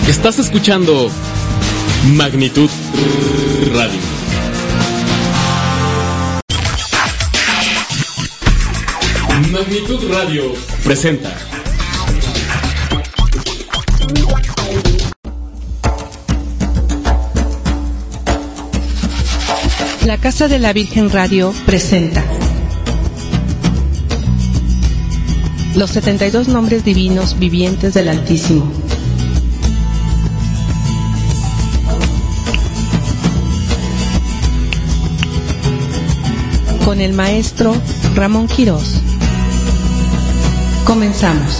Estás escuchando Magnitud Radio. Magnitud Radio presenta La Casa de la Virgen Radio presenta los 72 nombres divinos vivientes del Altísimo. Con el maestro Ramón Quirós. Comenzamos.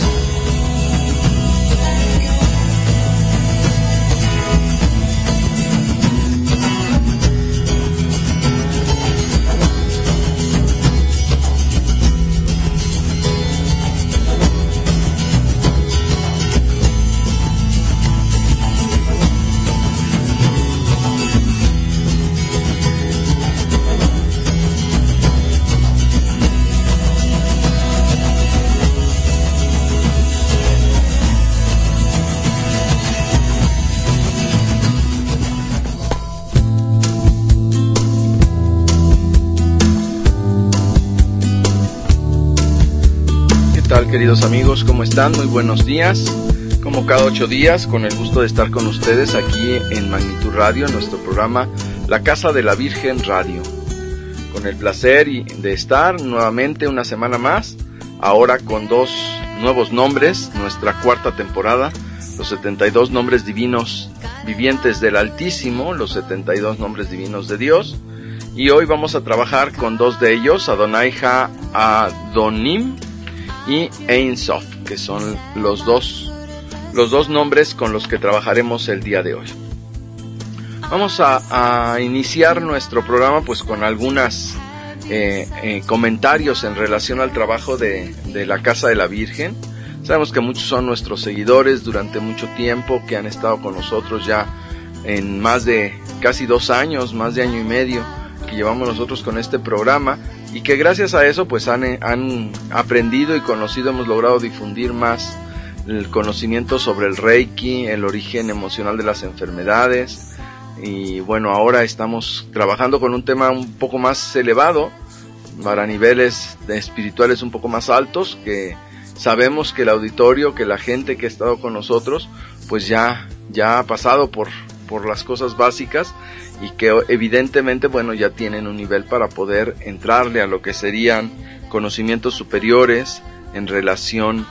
Queridos amigos, ¿cómo están? Muy buenos días. Como cada 8 días, con el gusto de estar con ustedes aquí en Magnitud Radio, en nuestro programa La Casa de la Virgen Radio. Con el placer de estar nuevamente una semana más, ahora con 2 nuevos nombres, nuestra cuarta temporada, los 72 nombres divinos vivientes del Altísimo, los 72 nombres divinos de Dios. Y hoy vamos a trabajar con 2 de ellos, Adonai Ha-Adonim y Ein Sof, que son los dos nombres con los que trabajaremos el día de hoy. Vamos a iniciar nuestro programa pues con algunos comentarios en relación al trabajo de la Casa de la Virgen. Sabemos que muchos son nuestros seguidores durante mucho tiempo, que han estado con nosotros ya en más de casi 2 años, más de año y medio que llevamos nosotros con este programa, y que gracias a eso pues han aprendido y conocido, hemos logrado difundir más el conocimiento sobre el Reiki, el origen emocional de las enfermedades. Y bueno, ahora estamos trabajando con un tema un poco más elevado, para niveles espirituales un poco más altos, que sabemos que el auditorio, que la gente que ha estado con nosotros pues ya ha pasado por las cosas básicas, y que evidentemente bueno ya tienen un nivel para poder entrarle a lo que serían conocimientos superiores en relación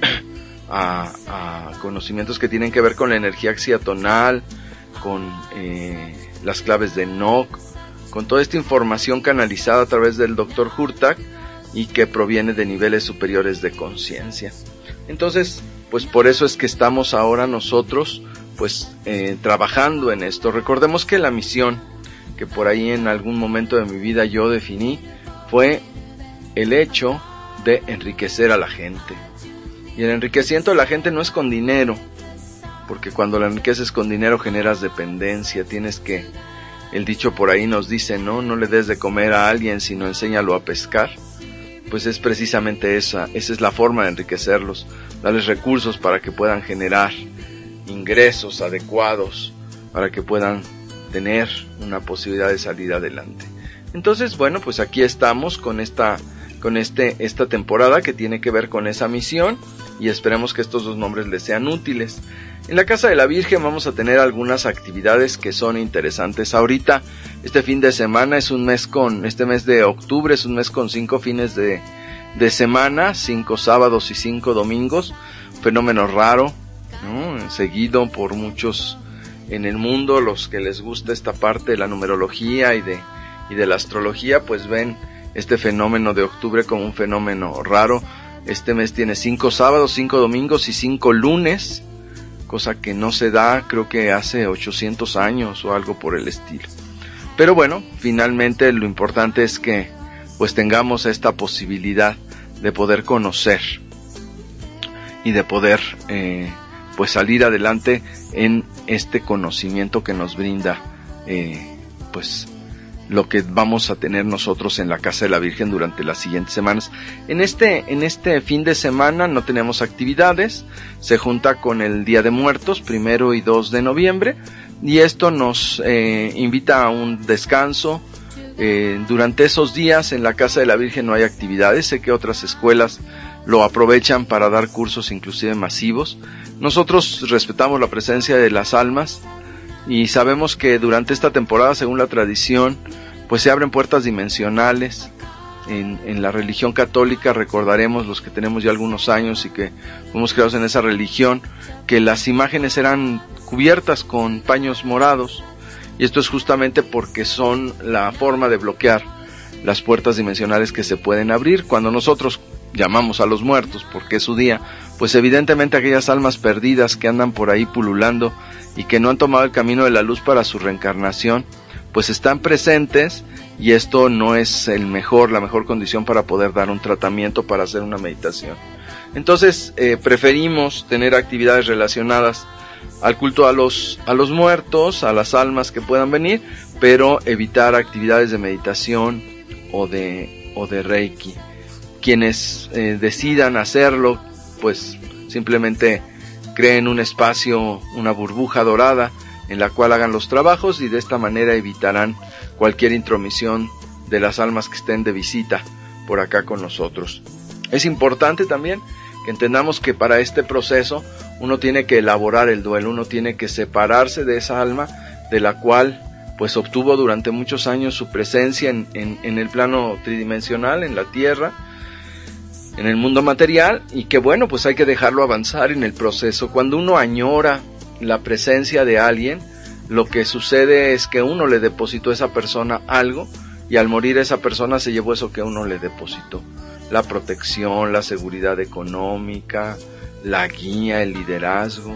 a conocimientos que tienen que ver con la energía axiatonal, con las claves de Enoch, con toda esta información canalizada a través del Dr. Hurtak y que proviene de niveles superiores de conciencia. Entonces, pues por eso es que estamos ahora nosotros pues trabajando en esto. Recordemos que la misión que por ahí en algún momento de mi vida yo definí fue el hecho de enriquecer a la gente. Y el enriquecimiento de la gente no es con dinero, porque cuando la enriqueces con dinero generas dependencia. El dicho por ahí nos dice, no le des de comer a alguien, sino enséñalo a pescar. Pues es precisamente esa es la forma de enriquecerlos, darles recursos para que puedan generar ingresos adecuados, para que puedan tener una posibilidad de salir adelante. Entonces, bueno, pues aquí estamos con esta temporada que tiene que ver con esa misión, y esperemos que estos 2 nombres les sean útiles. En la Casa de la Virgen vamos a tener algunas actividades que son interesantes. Ahorita, este fin de semana este mes de octubre es un mes con 5 fines de semana, 5 sábados y 5 domingos, fenómeno raro, ¿no? Seguido por muchos en el mundo. Los que les gusta esta parte de la numerología y de la astrología, pues ven este fenómeno de octubre como un fenómeno raro. Este mes tiene 5 sábados, 5 domingos y 5 lunes, cosa que no se da creo que hace 800 años o algo por el estilo. Pero bueno, finalmente lo importante es que pues tengamos esta posibilidad de poder conocer y de poder pues salir adelante en este conocimiento que nos brinda pues lo que vamos a tener nosotros en la Casa de la Virgen durante las siguientes semanas. En este fin de semana no tenemos actividades, se junta con el Día de Muertos, 1 y 2 de noviembre, y esto nos invita a un descanso. Durante esos días en la Casa de la Virgen no hay actividades, sé que otras escuelas lo aprovechan para dar cursos inclusive masivos. Nosotros respetamos la presencia de las almas y sabemos que durante esta temporada, según la tradición, pues se abren puertas dimensionales. En la religión católica, recordaremos los que tenemos ya algunos años y que fuimos creados en esa religión, que las imágenes eran cubiertas con paños morados, y esto es justamente porque son la forma de bloquear las puertas dimensionales que se pueden abrir. Cuando nosotros llamamos a los muertos porque es su día, pues evidentemente aquellas almas perdidas que andan por ahí pululando y que no han tomado el camino de la luz para su reencarnación, pues están presentes, y esto no es la mejor condición para poder dar un tratamiento, para hacer una meditación. Entonces preferimos tener actividades relacionadas al culto a los muertos, a las almas que puedan venir, pero evitar actividades de meditación o de Reiki. Quienes decidan hacerlo, pues simplemente creen un espacio, una burbuja dorada en la cual hagan los trabajos, y de esta manera evitarán cualquier intromisión de las almas que estén de visita por acá con nosotros. Es importante también que entendamos que para este proceso uno tiene que elaborar el duelo, uno tiene que separarse de esa alma de la cual pues obtuvo durante muchos años su presencia en el plano tridimensional, en la tierra, en el mundo material, y que bueno, pues hay que dejarlo avanzar en el proceso. Cuando uno añora la presencia de alguien, lo que sucede es que uno le depositó a esa persona algo, y al morir esa persona se llevó eso que uno le depositó: la protección, la seguridad económica, la guía, el liderazgo.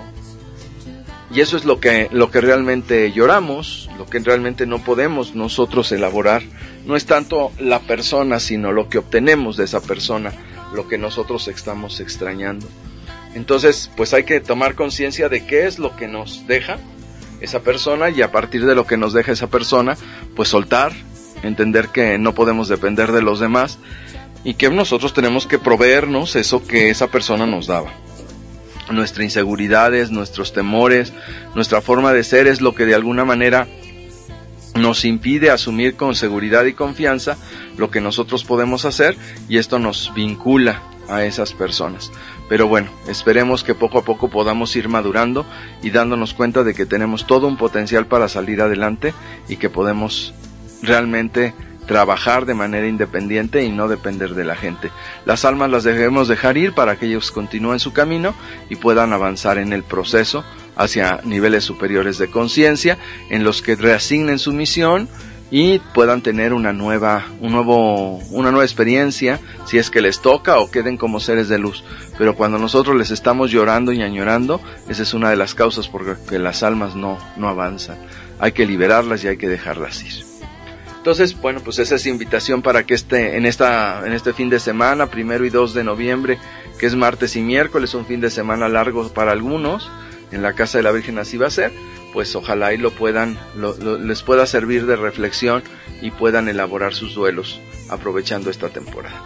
Y eso es lo que realmente lloramos, lo que realmente no podemos nosotros elaborar. No es tanto la persona, sino lo que obtenemos de esa persona, lo que nosotros estamos extrañando. Entonces, pues hay que tomar conciencia de qué es lo que nos deja esa persona, y a partir de lo que nos deja esa persona, pues soltar, entender que no podemos depender de los demás y que nosotros tenemos que proveernos eso que esa persona nos daba. Nuestras inseguridades, nuestros temores, nuestra forma de ser es lo que de alguna manera nos impide asumir con seguridad y confianza lo que nosotros podemos hacer, y esto nos vincula a esas personas. Pero bueno, esperemos que poco a poco podamos ir madurando y dándonos cuenta de que tenemos todo un potencial para salir adelante, y que podemos realmente trabajar de manera independiente y no depender de la gente. Las almas las debemos dejar ir para que ellos continúen su camino y puedan avanzar en el proceso hacia niveles superiores de conciencia, en los que reasignen su misión y puedan tener una nueva experiencia, si es que les toca, o queden como seres de luz. Pero cuando nosotros les estamos llorando y añorando, esa es una de las causas por que las almas no avanzan. Hay que liberarlas y hay que dejarlas ir. Entonces, bueno, pues esa es invitación para que en este fin de semana, 1 y 2 de noviembre, que es martes y miércoles, un fin de semana largo para algunos, en la Casa de la Virgen así va a ser, pues ojalá y les pueda servir de reflexión y puedan elaborar sus duelos aprovechando esta temporada.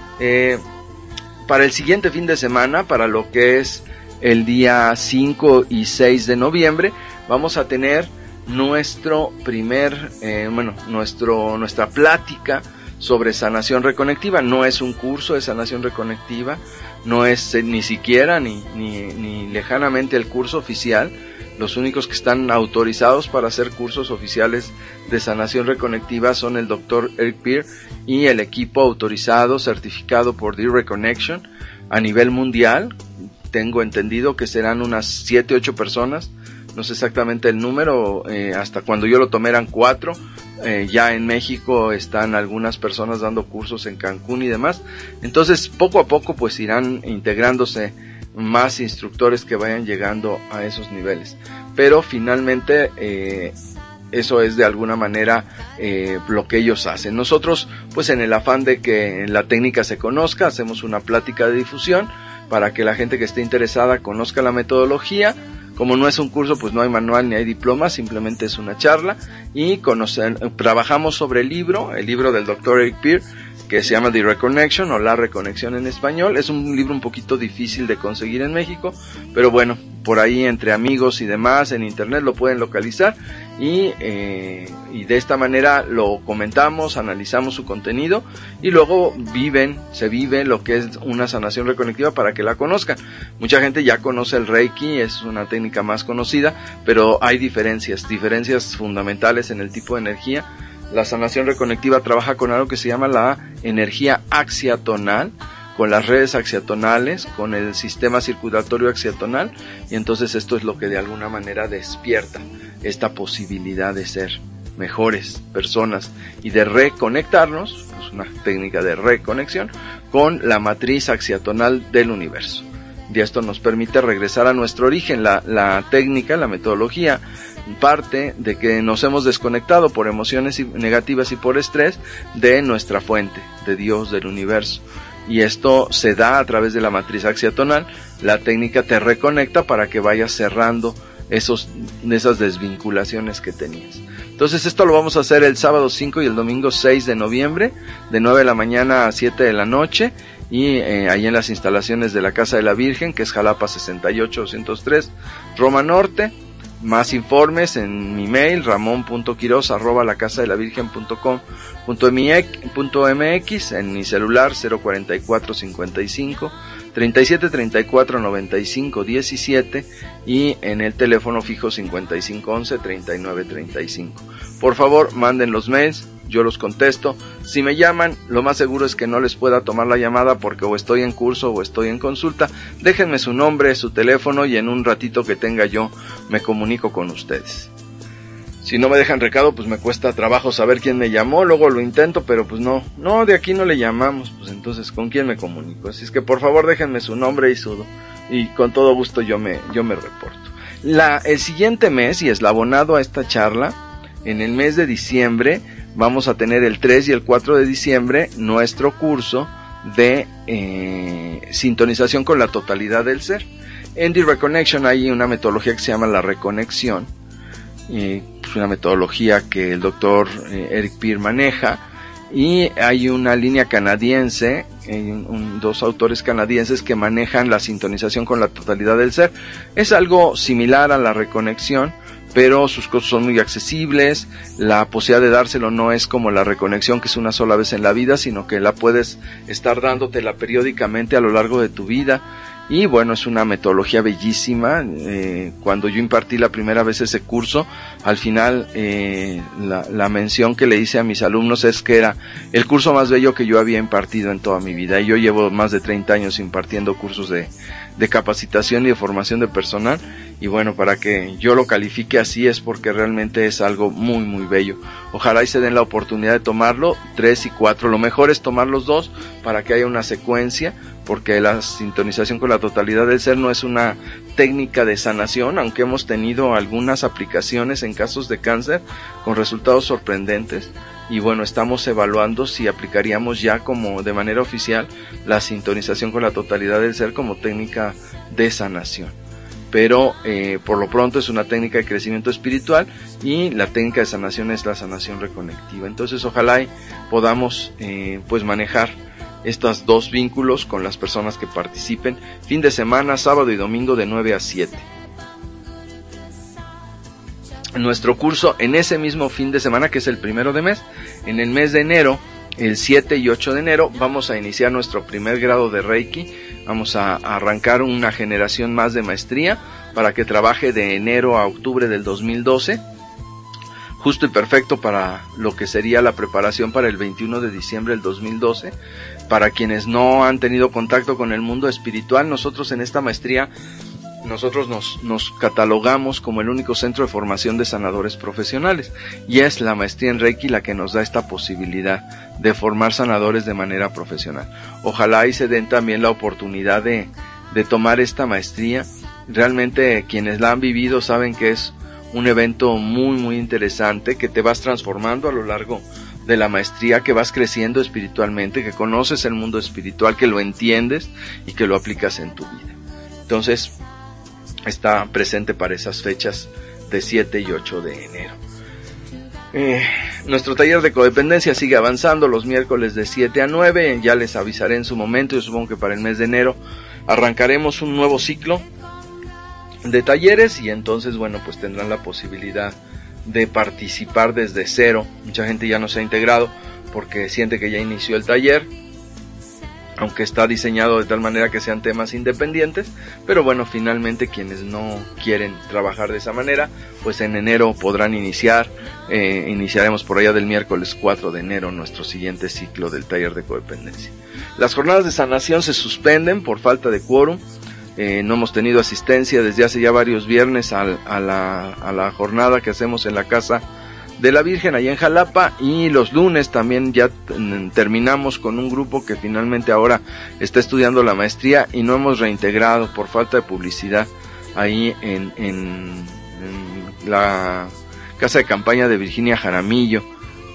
Para el siguiente fin de semana, para lo que es el día 5 y 6 de noviembre, vamos a tener nuestra plática sobre sanación reconectiva. No es un curso de sanación reconectiva, no es ni siquiera ni lejanamente el curso oficial. Los únicos que están autorizados para hacer cursos oficiales de sanación reconectiva son el Dr. Eric Peer y el equipo autorizado, certificado por The Reconnection a nivel mundial. Tengo entendido que serán unas 7-8 personas. No sé exactamente el número, hasta cuando yo lo tomé eran 4, ya en México están algunas personas dando cursos en Cancún y demás. Entonces poco a poco pues irán integrándose más instructores que vayan llegando a esos niveles, pero finalmente eso es de alguna manera lo que ellos hacen. Nosotros pues en el afán de que la técnica se conozca, hacemos una plática de difusión para que la gente que esté interesada conozca la metodología, Como no es un curso, pues no hay manual ni hay diploma, simplemente es una charla y trabajamos sobre el libro del Dr. Eric Peer, que se llama The Reconnection o La Reconexión en español. Es un libro un poquito difícil de conseguir en México, pero bueno, por ahí entre amigos y demás en internet lo pueden localizar y de esta manera lo comentamos, analizamos su contenido y luego se vive lo que es una sanación reconectiva para que la conozcan. Mucha gente ya conoce el Reiki, es una técnica más conocida, pero hay diferencias fundamentales en el tipo de energía. La sanación reconectiva trabaja con algo que se llama la energía axiatonal, con las redes axiatonales, con el sistema circulatorio axiatonal, y entonces esto es lo que de alguna manera despierta esta posibilidad de ser mejores personas y de reconectarnos, es una técnica de reconexión, con la matriz axiatonal del universo. Y esto nos permite regresar a nuestro origen. La técnica, la metodología, parte de que nos hemos desconectado por emociones negativas y por estrés de nuestra fuente, de Dios, del universo. Y esto se da a través de la matriz axiatonal. La técnica te reconecta para que vayas cerrando esas desvinculaciones que tenías. Entonces esto lo vamos a hacer el sábado 5 y el domingo 6 de noviembre, de 9 de la mañana a 7 de la noche, y ahí en las instalaciones de la Casa de la Virgen, que es Jalapa 68203, Roma Norte. Más informes en mi mail, ramon.quiroz@lacasadelavirgen.com.mx, en mi celular 044 55 37 34 95 17 y en el teléfono fijo 55 11 39 35. Por favor, manden los mails, yo los contesto. Si me llaman, lo más seguro es que no les pueda tomar la llamada porque o estoy en curso o estoy en consulta. Déjenme su nombre, su teléfono y en un ratito que tenga yo me comunico con ustedes. Si no me dejan recado, pues me cuesta trabajo saber quién me llamó, luego lo intento, pero pues no, de aquí no le llamamos, pues entonces ¿con quién me comunico? Así es que por favor déjenme su nombre y con todo gusto yo me reporto. El siguiente mes, y eslabonado a esta charla, en el mes de diciembre, vamos a tener el 3 y el 4 de diciembre nuestro curso de sintonización con la totalidad del ser. En The Reconnection hay una metodología que se llama la reconexión, es una metodología que el doctor Eric Peer maneja, y hay una línea canadiense, dos autores canadienses que manejan la sintonización con la totalidad del ser. Es algo similar a la reconexión, pero sus costos son muy accesibles. La posibilidad de dárselo no es como la reconexión, que es una sola vez en la vida, sino que la puedes estar dándotela periódicamente a lo largo de tu vida. Y bueno, es una metodología bellísima. Cuando yo impartí la primera vez ese curso, al final la mención que le hice a mis alumnos es que era el curso más bello que yo había impartido en toda mi vida. Y yo llevo más de 30 años impartiendo cursos de capacitación y de formación de personal. Y bueno, para que yo lo califique así es porque realmente es algo muy muy bello. Ojalá y se den la oportunidad de tomarlo 3 y 4. Lo mejor es tomar los dos para que haya una secuencia, porque la sintonización con la totalidad del ser no es una técnica de sanación, aunque hemos tenido algunas aplicaciones en casos de cáncer con resultados sorprendentes. Y bueno, estamos evaluando si aplicaríamos ya como de manera oficial la sintonización con la totalidad del ser como técnica de sanación. Pero por lo pronto es una técnica de crecimiento espiritual, y la técnica de sanación es la sanación reconectiva. Entonces ojalá y podamos pues manejar estos dos vínculos con las personas que participen. Fin de semana, sábado y domingo de 9 a 7. Nuestro curso en ese mismo fin de semana, que es el 1 de mes, en el mes de enero, el 7 y 8 de enero, vamos a iniciar nuestro primer grado de Reiki. Vamos a arrancar una generación más de maestría para que trabaje de enero a octubre del 2012. Justo y perfecto para lo que sería la preparación para el 21 de diciembre del 2012. Para quienes no han tenido contacto con el mundo espiritual, nosotros en esta maestría, nosotros nos catalogamos como el único centro de formación de sanadores profesionales, y es la maestría en Reiki la que nos da esta posibilidad de formar sanadores de manera profesional. Ojalá y se den también la oportunidad de tomar esta maestría. Realmente quienes la han vivido saben que es un evento muy muy interesante, que te vas transformando a lo largo de la maestría, que vas creciendo espiritualmente, que conoces el mundo espiritual, que lo entiendes y que lo aplicas en tu vida. Entonces, está presente para esas fechas de 7 y 8 de enero. Nuestro taller de codependencia sigue avanzando los miércoles de 7 a 9, ya les avisaré en su momento. Yo supongo que para el mes de enero arrancaremos un nuevo ciclo de talleres y entonces, bueno, pues tendrán la posibilidad de participar desde cero. Mucha gente ya no se ha integrado porque siente que ya inició el taller, aunque está diseñado de tal manera que sean temas independientes, pero bueno, finalmente quienes no quieren trabajar de esa manera, pues en enero podrán iniciaremos por allá del miércoles 4 de enero nuestro siguiente ciclo del taller de codependencia. Las jornadas de sanación se suspenden por falta de quórum. No hemos tenido asistencia desde hace ya varios viernes a la jornada que hacemos en la Casa de la Virgen allá en Jalapa, y los lunes también ya terminamos con un grupo que finalmente ahora está estudiando la maestría y no hemos reintegrado por falta de publicidad ahí en la Casa de Campaña de Virginia Jaramillo,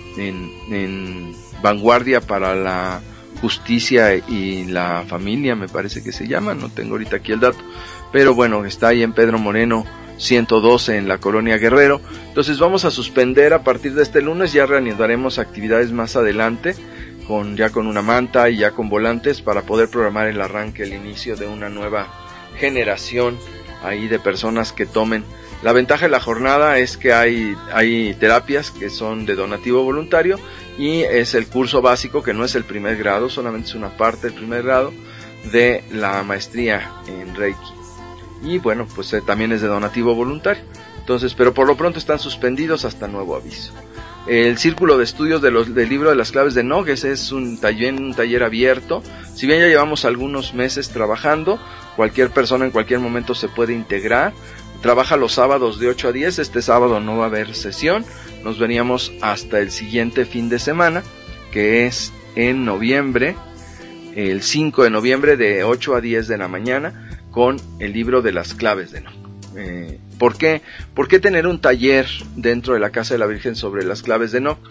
en Vanguardia para la Justicia y la Familia, me parece que se llama, no tengo ahorita aquí el dato, pero bueno, está ahí en Pedro Moreno 112 en la Colonia Guerrero. Entonces vamos a suspender a partir de este lunes, ya reanudaremos actividades más adelante ya con una manta y ya con volantes para poder programar el arranque, el inicio de una nueva generación ahí de personas que tomen. La ventaja de la jornada es que hay terapias que son de donativo voluntario, y es el curso básico, que no es el primer grado, solamente es una parte del primer grado de la maestría en Reiki. Y bueno, pues también es de donativo voluntario. Entonces, pero por lo pronto están suspendidos hasta nuevo aviso. El círculo de estudios del libro de las claves de Nog, ese es un taller abierto. Si bien ya llevamos algunos meses trabajando, cualquier persona en cualquier momento se puede integrar. Trabaja los sábados de 8 a 10, este sábado no va a haber sesión, nos veríamos hasta el siguiente fin de semana, que es en noviembre, el 5 de noviembre de 8 a 10 de la mañana, con el libro de las claves de Nog. ¿Por qué tener un taller dentro de la Casa de la Virgen sobre las claves de Nog?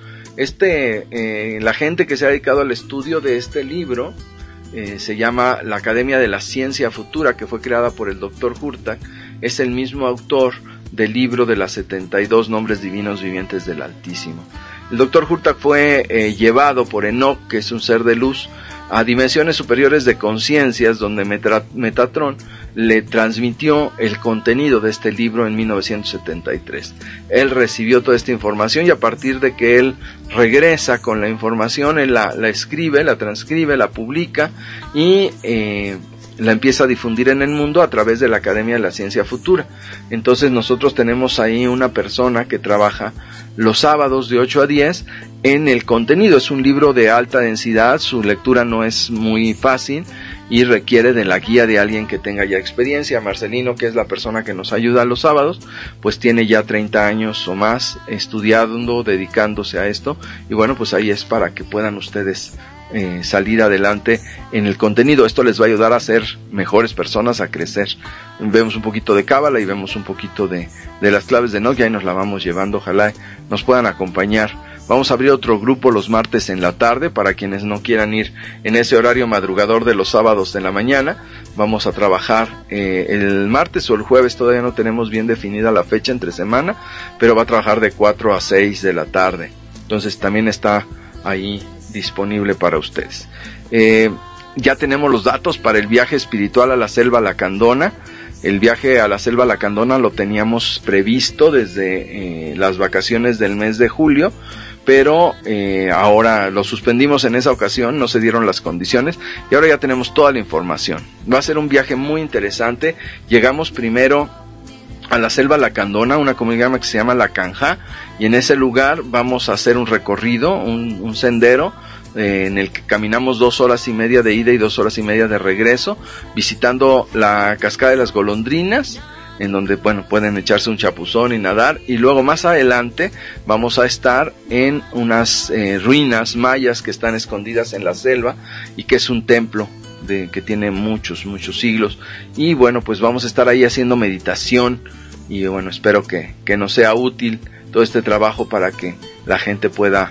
La gente que se ha dedicado al estudio de este libro se llama la Academia de la Ciencia Futura, que fue creada por el Dr. Hurtak. Es el mismo autor del libro de las 72 nombres divinos vivientes del Altísimo. El Dr. Hurtak fue llevado por Enoch, que es un ser de luz, a dimensiones superiores de conciencias, donde Metatron le transmitió el contenido de este libro en 1973. Él recibió toda esta información y a partir de que él regresa con la información, él la escribe, la transcribe, la publica y la empieza a difundir en el mundo a través de la Academia de la Ciencia Futura. Entonces nosotros tenemos ahí una persona que trabaja los sábados de 8 a 10 en el contenido. Es un libro de alta densidad, su lectura no es muy fácil y requiere de la guía de alguien que tenga ya experiencia. Marcelino, que es la persona que nos ayuda los sábados, pues tiene ya 30 años o más estudiando, dedicándose a esto, y bueno, pues ahí es para que puedan ustedes salir adelante en el contenido. Esto les va a ayudar a ser mejores personas, a crecer. Vemos un poquito de cábala y vemos un poquito de las claves de Nog, y ahí nos la vamos llevando. Ojalá nos puedan acompañar. Vamos a abrir otro grupo los martes en la tarde para quienes no quieran ir en ese horario madrugador de los sábados en la mañana. Vamos a trabajar el martes o el jueves, todavía no tenemos bien definida la fecha entre semana, pero va a trabajar de 4 a 6 de la tarde. Entonces también está ahí disponible para ustedes. Ya tenemos los datos para el viaje espiritual a la Selva Lacandona. El viaje a la Selva Lacandona lo teníamos previsto desde las vacaciones del mes de julio, pero ahora lo suspendimos en esa ocasión, no se dieron las condiciones y ahora ya tenemos toda la información. Va a ser un viaje muy interesante. Llegamos primero a la Selva Lacandona, una comunidad que se llama La Canja, y en ese lugar vamos a hacer un recorrido, un sendero en el que caminamos 2 horas y media de ida y 2 horas y media de regreso, visitando la Cascada de las Golondrinas, en donde bueno, pueden echarse un chapuzón y nadar, y luego más adelante vamos a estar en unas ruinas mayas que están escondidas en la selva y que es un templo que tiene muchos siglos, y bueno, pues vamos a estar ahí haciendo meditación, y bueno, espero que nos sea útil todo este trabajo para que la gente pueda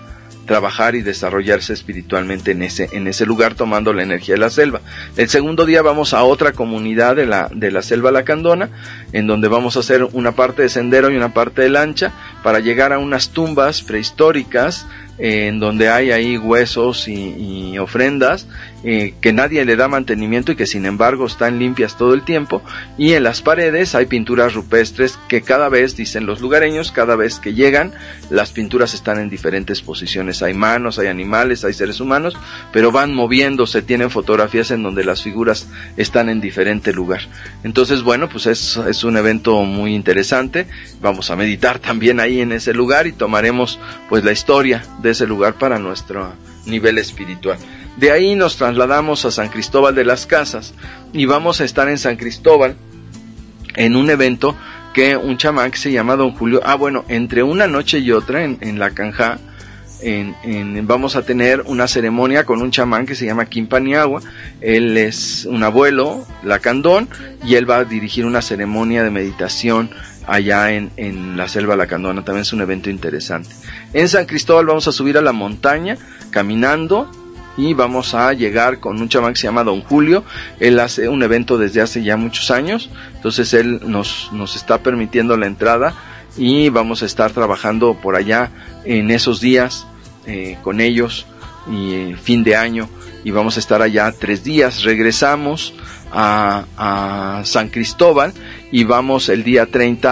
trabajar y desarrollarse espiritualmente en ese lugar, tomando la energía de la selva. El segundo día vamos a otra comunidad de la selva lacandona, en donde vamos a hacer una parte de sendero y una parte de lancha para llegar a unas tumbas prehistóricas en donde hay ahí huesos y ofrendas que nadie le da mantenimiento y que sin embargo están limpias todo el tiempo, y en las paredes hay pinturas rupestres que cada vez, dicen los lugareños, cada vez que llegan las pinturas están en diferentes posiciones, hay manos, hay animales, hay seres humanos, pero van moviéndose, tienen fotografías en donde las figuras están en diferente lugar. Entonces bueno, pues es un evento muy interesante, vamos a meditar también ahí en ese lugar y tomaremos pues la historia de ese lugar para nuestro nivel espiritual. De ahí nos trasladamos a San Cristóbal de las Casas y vamos a estar en San Cristóbal en un evento que un chamán que se llama Don Julio, entre una noche y otra en la Canja, vamos a tener una ceremonia con un chamán que se llama Quimpaniagua. Él es un abuelo lacandón y él va a dirigir una ceremonia de meditación allá en la selva lacandona. También es un evento interesante. En San Cristóbal vamos a subir a la montaña caminando y vamos a llegar con un chamán que se llama Don Julio. Él hace un evento desde hace ya muchos años, entonces él nos está permitiendo la entrada y vamos a estar trabajando por allá en esos días con ellos y fin de año, y vamos a estar allá 3 días. Regresamos a San Cristóbal y vamos el día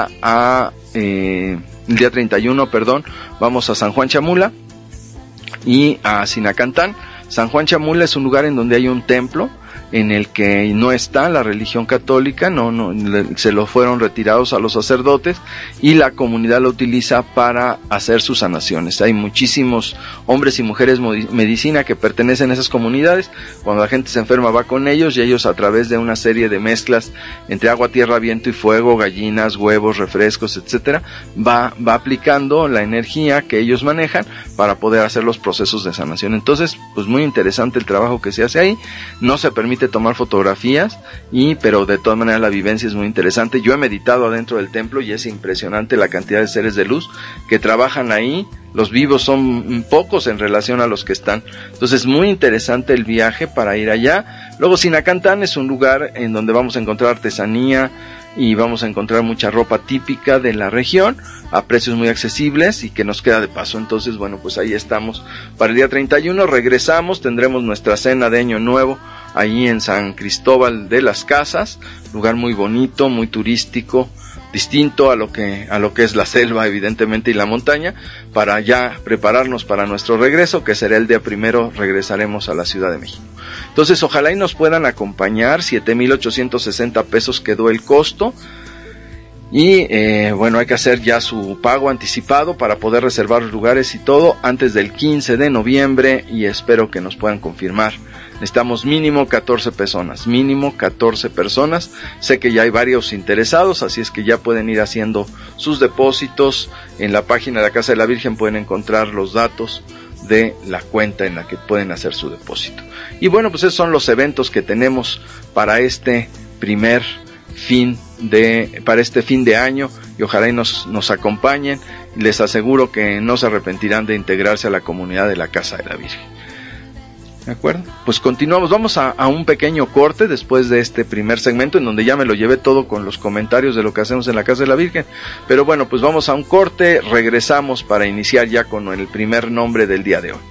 31, vamos a San Juan Chamula y a Sinacantán. San Juan Chamula es un lugar en donde hay un templo en el que no está la religión católica, se lo fueron retirados a los sacerdotes y la comunidad lo utiliza para hacer sus sanaciones. Hay muchísimos hombres y mujeres medicina que pertenecen a esas comunidades. Cuando la gente se enferma va con ellos y ellos, a través de una serie de mezclas entre agua, tierra, viento y fuego, gallinas, huevos, refrescos, etcétera, va aplicando la energía que ellos manejan para poder hacer los procesos de sanación. Entonces, pues muy interesante el trabajo que se hace ahí. No se permite tomar fotografías, pero de todas maneras la vivencia es muy interesante. Yo he meditado adentro del templo y es impresionante la cantidad de seres de luz que trabajan ahí. Los vivos son pocos en relación a los que están. Entonces muy interesante el viaje para ir allá. Luego Sinacantán es un lugar en donde vamos a encontrar artesanía y vamos a encontrar mucha ropa típica de la región a precios muy accesibles y que nos queda de paso. Entonces bueno, pues ahí estamos para el día 31. Regresamos, tendremos nuestra cena de Año Nuevo ahí en San Cristóbal de las Casas, lugar muy bonito, muy turístico, distinto a lo que es la selva evidentemente y la montaña, para ya prepararnos para nuestro regreso, que será el día 1. Regresaremos a la Ciudad de México. Entonces ojalá y nos puedan acompañar. 7,860 pesos quedó el costo. Y bueno, hay que hacer ya su pago anticipado para poder reservar los lugares y todo antes del 15 de noviembre y espero que nos puedan confirmar. Necesitamos mínimo 14 personas, Sé que ya hay varios interesados, así es que ya pueden ir haciendo sus depósitos. En la página de la Casa de la Virgen pueden encontrar los datos de la cuenta en la que pueden hacer su depósito. Y bueno, pues esos son los eventos que tenemos para este fin de año, y ojalá y nos acompañen. Les aseguro que no se arrepentirán de integrarse a la comunidad de la Casa de la Virgen. ¿De acuerdo? Pues continuamos, vamos a un pequeño corte después de este primer segmento, en donde ya me lo llevé todo con los comentarios de lo que hacemos en la Casa de la Virgen. Pero bueno, pues vamos a un corte, regresamos para iniciar ya con el primer nombre del día de hoy.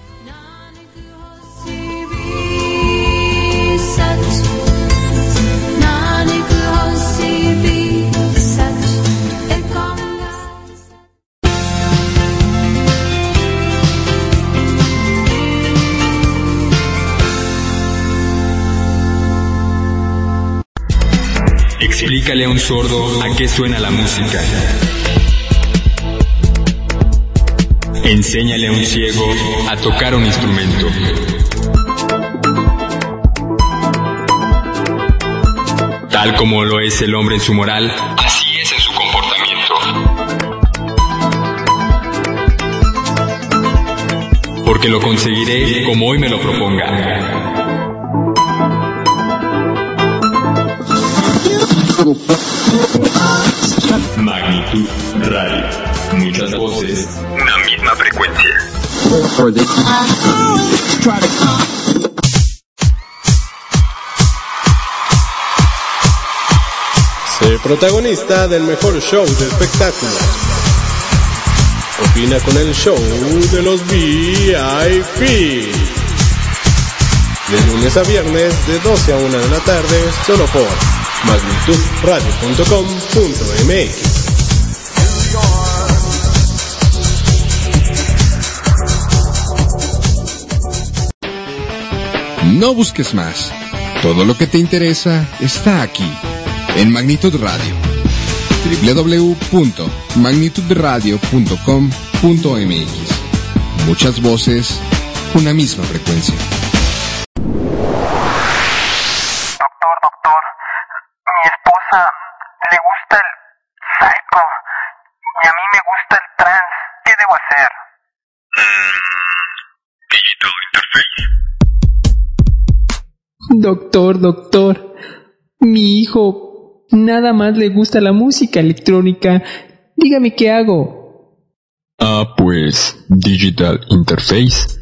Explícale a un sordo a qué suena la música. Enséñale a un ciego a tocar un instrumento. Tal como lo es el hombre en su moral, así es en su comportamiento. Porque lo conseguiré como hoy me lo proponga. Magnitud Radio. Muchas voces, una misma frecuencia. Sé protagonista del mejor show de espectáculos. Opina con el show de los VIP. De lunes a viernes, de 12 a 1 de la tarde, solo por magnitudradio.com.mx. No busques más. Todo lo que te interesa está aquí, en Magnitud Radio. www.magnitudradio.com.mx. Muchas voces, una misma frecuencia. Doctor, mi esposa le gusta el psycho y a mí me gusta el trance. ¿Qué debo hacer? Digital Interface. Doctor, mi hijo nada más le gusta la música electrónica. Dígame qué hago. Pues, Digital Interface.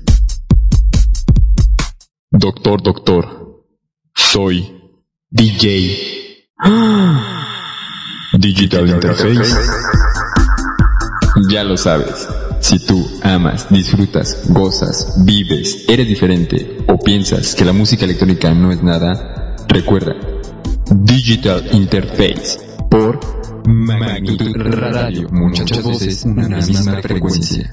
Doctor, soy DJ. Digital Interface. Ya lo sabes. Si tú amas, disfrutas, gozas, vives, eres diferente o piensas que la música electrónica no es nada, recuerda Digital Interface por Magnitud Radio. Muchas voces, una misma frecuencia.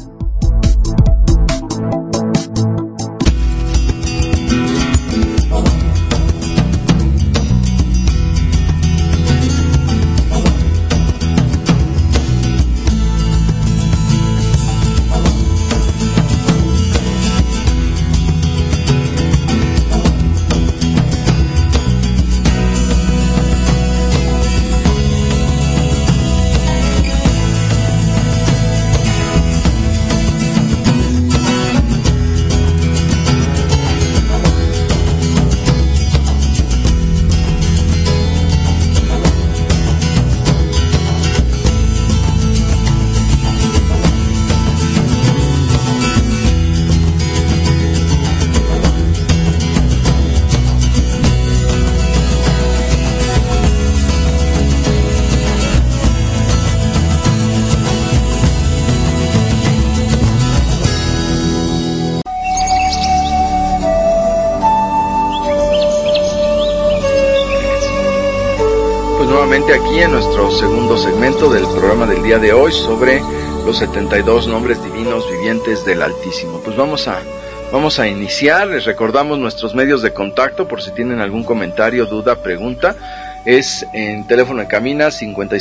Aquí en nuestro segundo segmento del programa del día de hoy sobre los 72 nombres divinos vivientes del Altísimo. Pues vamos a iniciar. Les recordamos nuestros medios de contacto por si tienen algún comentario, duda, pregunta. Es en teléfono en cabina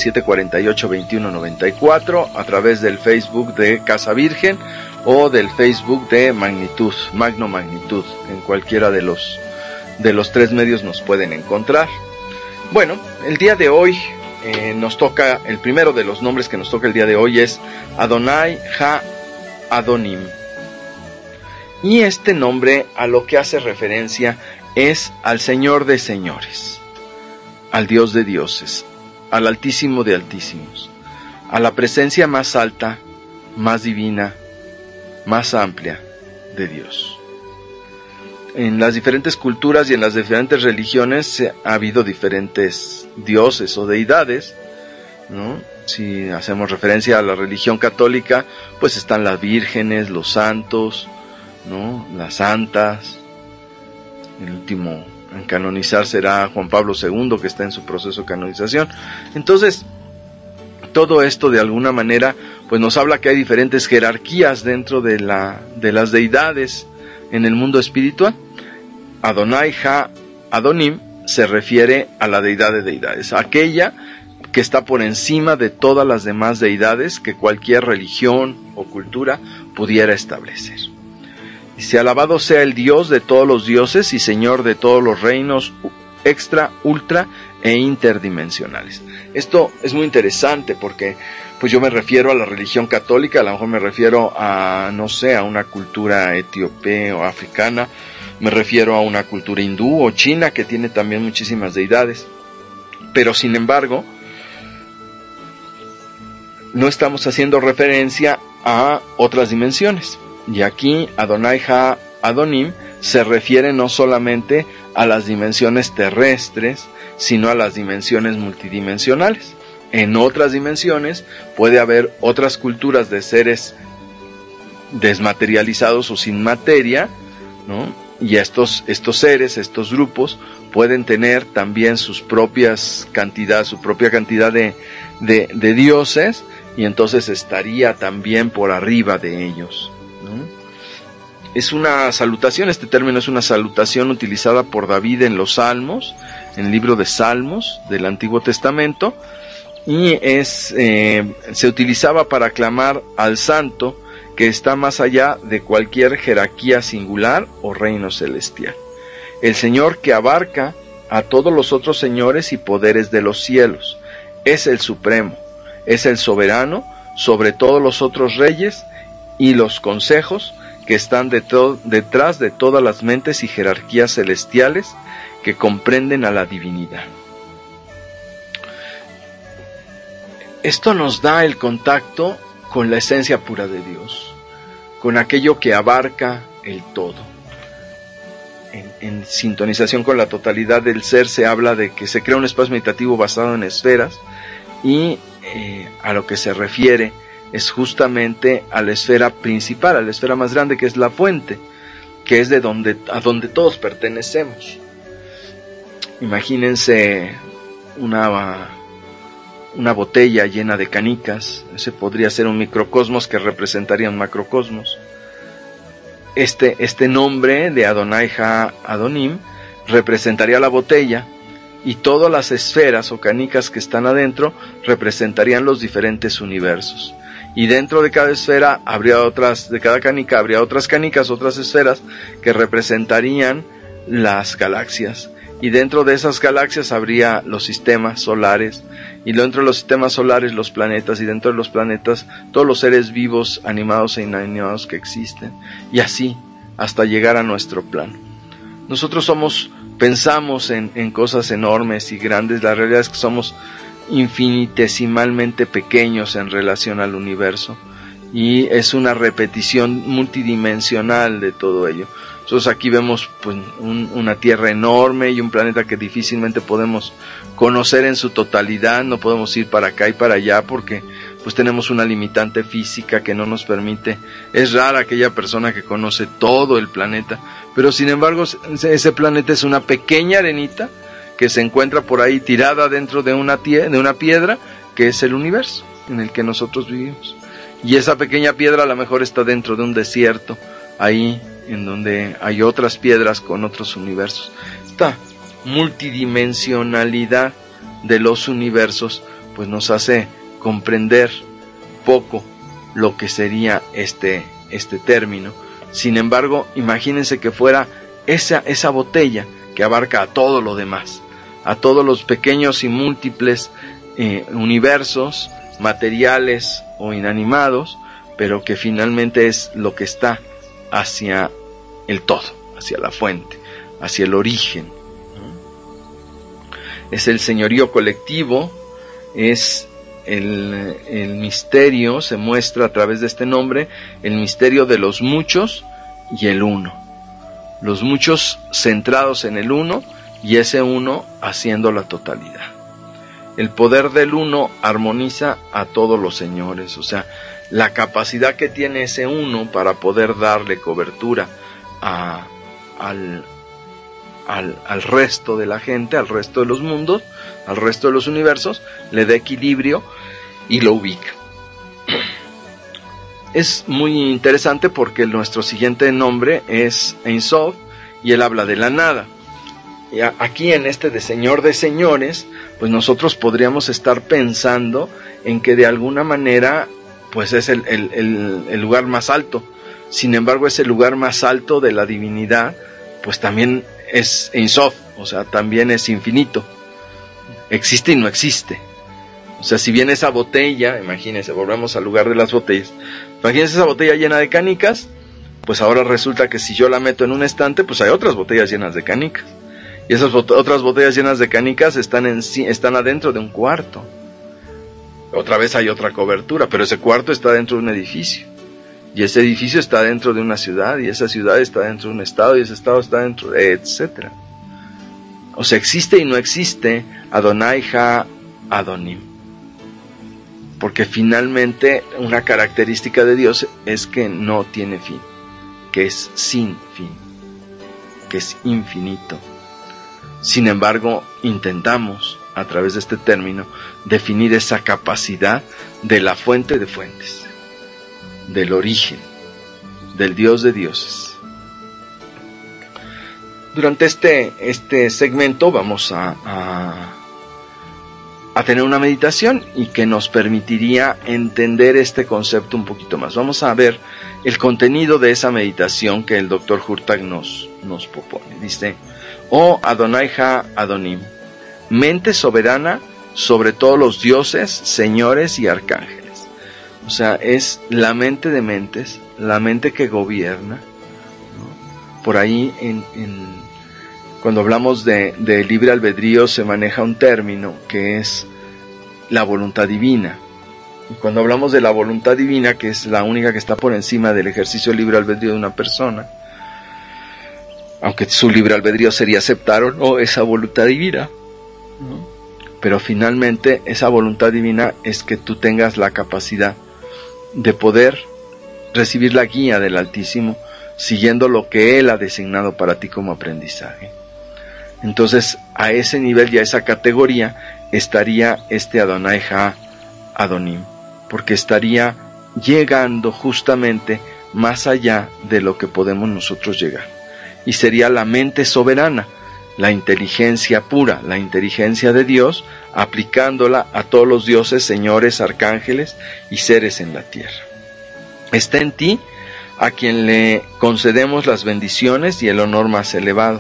5748-2194, a través del Facebook de Casa Virgen o del Facebook de Magnitud, Magno Magnitud. En cualquiera de los tres medios nos pueden encontrar. Bueno, el día de hoy nos toca, el primero de los nombres que nos toca el día de hoy es Adonai Ha Adonim. Y este nombre a lo que hace referencia es al Señor de señores, al Dios de dioses, al Altísimo de altísimos, a la presencia más alta, más divina, más amplia de Dios. En las diferentes culturas y en las diferentes religiones ha habido diferentes dioses o deidades, ¿no? Si hacemos referencia a la religión católica, pues están las vírgenes, los santos, ¿no? Las santas. El último en canonizar será Juan Pablo II, que está en su proceso de canonización. Entonces, todo esto de alguna manera pues nos habla que hay diferentes jerarquías dentro de las deidades en el mundo espiritual. Adonai Ha Adonim se refiere a la deidad de deidades, aquella que está por encima de todas las demás deidades que cualquier religión o cultura pudiera establecer. Dice: alabado sea el Dios de todos los dioses y Señor de todos los reinos extra, ultra e interdimensionales. Esto es muy interesante porque pues yo me refiero a la religión católica, a lo mejor me refiero a, no sé, a una cultura etíope o africana, me refiero a una cultura hindú o china que tiene también muchísimas deidades, pero sin embargo no estamos haciendo referencia a otras dimensiones. Y aquí Adonai Ha-Adonim se refiere no solamente a las dimensiones terrestres, sino a las dimensiones multidimensionales. En otras dimensiones puede haber otras culturas de seres desmaterializados o sin materia, ¿no? Y estos seres, estos grupos, pueden tener también su propia cantidad de dioses, y entonces estaría también por arriba de ellos, ¿no? Es una salutación, este término es una salutación utilizada por David en los Salmos, en el libro de Salmos del Antiguo Testamento, y se utilizaba para aclamar al santo que está más allá de cualquier jerarquía singular o reino celestial. El Señor que abarca a todos los otros señores y poderes de los cielos, es el supremo, es el soberano sobre todos los otros reyes y los consejos que están detrás de todas las mentes y jerarquías celestiales que comprenden a la divinidad. Esto nos da el contacto con la esencia pura de Dios, con aquello que abarca el todo. En sintonización con la totalidad del ser se habla de que se crea un espacio meditativo basado en esferas, y a lo que se refiere es justamente a la esfera principal, a la esfera más grande, que es la fuente, que es a donde todos pertenecemos. Imagínense una botella llena de canicas. Ese podría ser un microcosmos que representaría un macrocosmos. Este nombre de Adonai Ha-Adonim representaría la botella, y todas las esferas o canicas que están adentro representarían los diferentes universos. Y dentro de cada esfera de cada canica habría otras canicas, otras esferas que representarían las galaxias. Y dentro de esas galaxias habría los sistemas solares, y dentro de los sistemas solares los planetas, y dentro de los planetas todos los seres vivos, animados e inanimados que existen, y así hasta llegar a nuestro plano. Nosotros pensamos en cosas enormes y grandes. La realidad es que somos infinitesimalmente pequeños en relación al universo, y es una repetición multidimensional de todo ello. Nosotros aquí vemos pues una tierra enorme y un planeta que difícilmente podemos conocer en su totalidad. No podemos ir para acá y para allá porque pues tenemos una limitante física que no nos permite. Es rara aquella persona que conoce todo el planeta, pero sin embargo ese planeta es una pequeña arenita que se encuentra por ahí tirada dentro de una piedra, que es el universo en el que nosotros vivimos. Y esa pequeña piedra a lo mejor está dentro de un desierto, ahí en donde hay otras piedras con otros universos. Esta multidimensionalidad de los universos pues nos hace comprender poco lo que sería este término. Sin embargo, imagínense que fuera esa botella que abarca a todo lo demás, a todos los pequeños y múltiples universos materiales o inanimados, pero que finalmente es lo que está hacia el todo, hacia la fuente, hacia el origen. Es el señorío colectivo, es el misterio, se muestra a través de este nombre, el misterio de los muchos y el uno. Los muchos centrados en el uno, y ese uno haciendo la totalidad. El poder del uno armoniza a todos los señores, o sea, la capacidad que tiene ese uno para poder darle cobertura al resto de la gente, al resto de los mundos, al resto de los universos, le da equilibrio y lo ubica. Es muy interesante porque nuestro siguiente nombre es Ein Sof, y él habla de la nada. Y aquí en este de Señor de Señores, pues nosotros podríamos estar pensando en que de alguna manera pues es el lugar más alto. Sin embargo, ese lugar más alto de la divinidad pues también es Ein Sof, o sea, también es infinito. Existe y no existe. O sea, si bien esa botella, imagínense, volvemos al lugar de las botellas. Imagínense esa botella llena de canicas, pues ahora resulta que si yo la meto en un estante, pues hay otras botellas llenas de canicas. Y esas otras botellas llenas de canicas están adentro de un cuarto. Otra vez hay otra cobertura, pero ese cuarto está dentro de un edificio. y ese edificio está dentro de una ciudad, y esa ciudad está dentro de un estado, y ese estado está dentro de etcétera. O sea, existe y no existe Adonai Ha Adonim. Porque finalmente una característica de Dios es que no tiene fin, que es sin fin, que es infinito. Sin embargo, intentamos, a través de este término, definir esa capacidad de la fuente de fuentes, del origen, del Dios de dioses. Durante este segmento vamos a tener una meditación y que nos permitiría entender este concepto un poquito más. Vamos a ver el contenido de esa meditación que el Dr. Hurtak nos propone. Dice: Oh Adonai Ha Adonim, mente soberana sobre todos los dioses, señores y arcángeles. O sea, es la mente de mentes, la mente que gobierna, ¿no? Por ahí cuando hablamos de libre albedrío se maneja un término que es la voluntad divina. Y cuando hablamos de la voluntad divina, que es la única que está por encima del ejercicio del libre albedrío de una persona, aunque su libre albedrío sería aceptar o no esa voluntad divina, ¿no? Pero finalmente esa voluntad divina es que tú tengas la capacidad de poder recibir la guía del Altísimo siguiendo lo que Él ha designado para ti como aprendizaje. Entonces, a ese nivel y a esa categoría estaría este Adonai Ha Adonim, porque estaría llegando justamente más allá de lo que podemos nosotros llegar. Y sería la mente soberana, la inteligencia pura, la inteligencia de Dios, aplicándola a todos los dioses, señores, arcángeles y seres en la tierra. Está en ti, a quien le concedemos las bendiciones y el honor más elevado.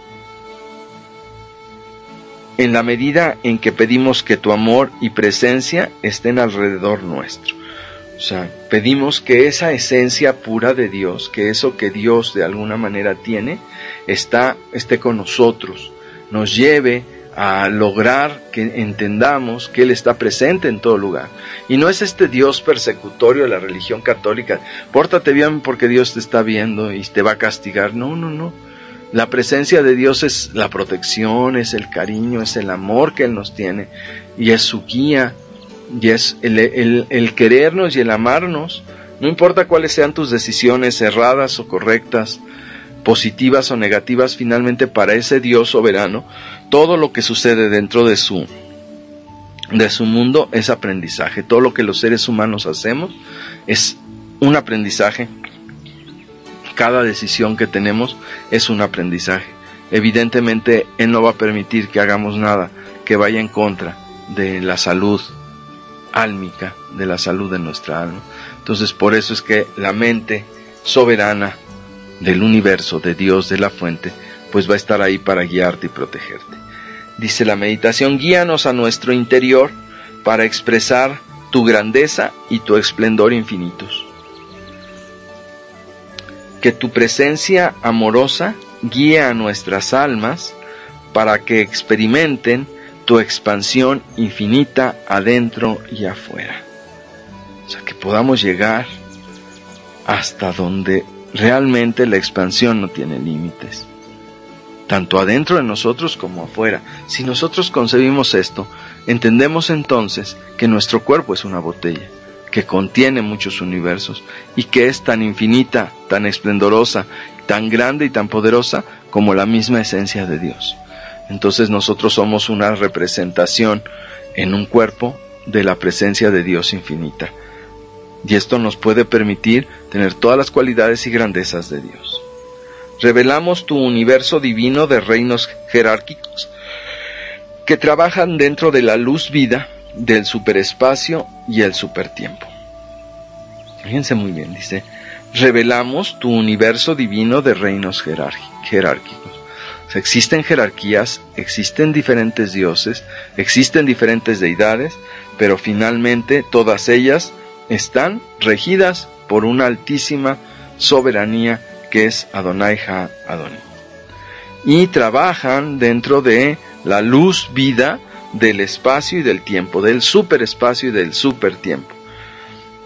En la medida en que pedimos que tu amor y presencia estén alrededor nuestro. O sea, pedimos que esa esencia pura de Dios, que eso que Dios de alguna manera tiene, esté con nosotros, nos lleve a lograr que entendamos que Él está presente en todo lugar. Y no es este Dios persecutorio de la religión católica, pórtate bien porque Dios te está viendo y te va a castigar. No, no, no. La presencia de Dios es la protección, es el cariño, es el amor que Él nos tiene, y es su guía, y es el querernos y el amarnos. No importa cuáles sean tus decisiones, erradas o correctas, positivas o negativas, finalmente para ese Dios soberano, todo lo que sucede dentro de su mundo es aprendizaje. Todo lo que los seres humanos hacemos es un aprendizaje. Cada decisión que tenemos es un aprendizaje. Evidentemente, Él no va a permitir que hagamos nada que vaya en contra de la salud álmica, de la salud de nuestra alma. Entonces, por eso es que la mente soberana del universo, de Dios, de la fuente, pues va a estar ahí para guiarte y protegerte. Dice la meditación: guíanos a nuestro interior para expresar tu grandeza y tu esplendor infinitos. Que tu presencia amorosa guíe a nuestras almas para que experimenten tu expansión infinita adentro y afuera. O sea, que podamos llegar hasta donde realmente la expansión no tiene límites, tanto adentro de nosotros como afuera. Si nosotros concebimos esto, entendemos entonces que nuestro cuerpo es una botella que contiene muchos universos y que es tan infinita, tan esplendorosa, tan grande y tan poderosa como la misma esencia de Dios. Entonces nosotros somos una representación en un cuerpo de la presencia de Dios infinita. Y esto nos puede permitir tener todas las cualidades y grandezas de Dios. Revelamos tu universo divino de reinos jerárquicos que trabajan dentro de la luz vida del superespacio y el supertiempo. Fíjense muy bien, dice: revelamos tu universo divino de reinos jerárquicos. O sea, existen jerarquías, existen diferentes dioses, existen diferentes deidades, pero finalmente todas ellas están regidas por una altísima soberanía que es Adonai Ha Adonim. Y trabajan dentro de la luz vida del espacio y del tiempo, del superespacio y del supertiempo.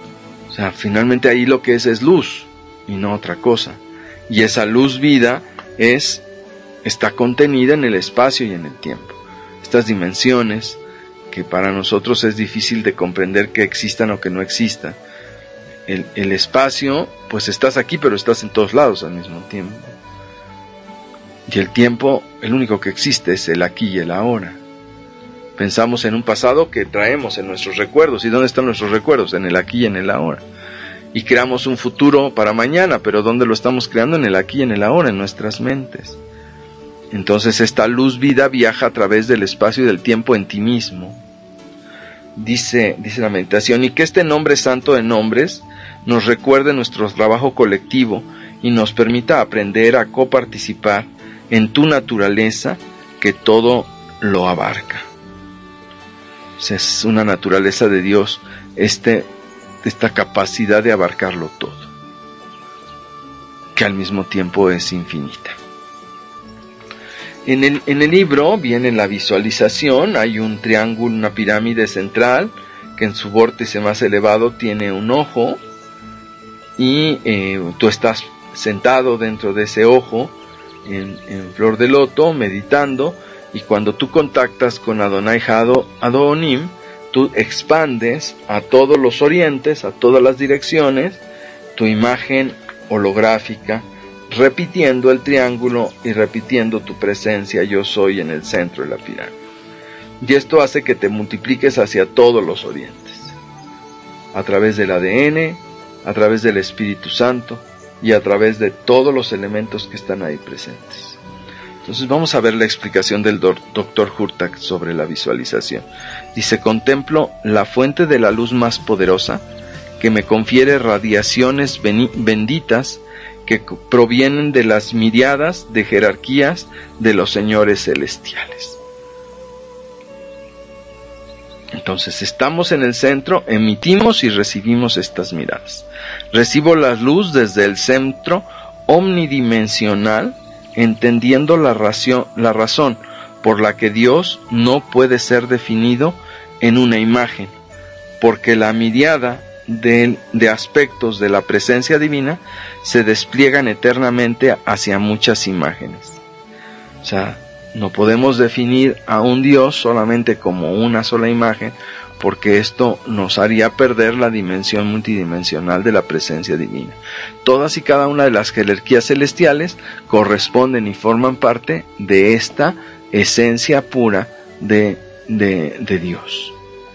O sea, finalmente ahí lo que es luz y no otra cosa. Y esa luz vida está contenida en el espacio y en el tiempo. Estas dimensiones que para nosotros es difícil de comprender que existan o que no existan. El espacio, pues estás aquí, pero estás en todos lados al mismo tiempo. Y el tiempo, el único que existe es el aquí y el ahora. Pensamos en un pasado que traemos en nuestros recuerdos. ¿Y dónde están nuestros recuerdos? En el aquí y en el ahora. Y creamos un futuro para mañana, pero ¿dónde lo estamos creando? En el aquí y en el ahora, en nuestras mentes. Entonces esta luz vida viaja a través del espacio y del tiempo en ti mismo. Dice la meditación, y que este nombre santo de nombres nos recuerde nuestro trabajo colectivo y nos permita aprender a coparticipar en tu naturaleza que todo lo abarca. O sea, es una naturaleza de Dios, esta capacidad de abarcarlo todo, que al mismo tiempo es infinita. En el libro viene la visualización. Hay un triángulo, una pirámide central, que en su vórtice más elevado tiene un ojo, y tú estás sentado dentro de ese ojo, en flor de loto, meditando, y cuando tú contactas con Adonai Adonim, tú expandes a todos los orientes, a todas las direcciones, tu imagen holográfica, repitiendo el triángulo y repitiendo tu presencia, yo soy, en el centro de la pirámide. Y esto hace que te multipliques hacia todos los orientes, a través del ADN, a través del Espíritu Santo y a través de todos los elementos que están ahí presentes. Entonces vamos a ver la explicación del Dr. Hurtak sobre la visualización. Dice: contemplo la fuente de la luz más poderosa que me confiere radiaciones benditas que provienen de las miriadas de jerarquías de los señores celestiales. Entonces estamos en el centro, emitimos y recibimos estas miradas. Recibo la luz desde el centro omnidimensional, entendiendo la razón por la que Dios no puede ser definido en una imagen, porque la miriada de aspectos de la presencia divina se despliegan eternamente hacia muchas imágenes. O sea, no podemos definir a un Dios solamente como una sola imagen, porque esto nos haría perder la dimensión multidimensional de la presencia divina. Todas y cada una de las jerarquías celestiales corresponden y forman parte de esta esencia pura de Dios.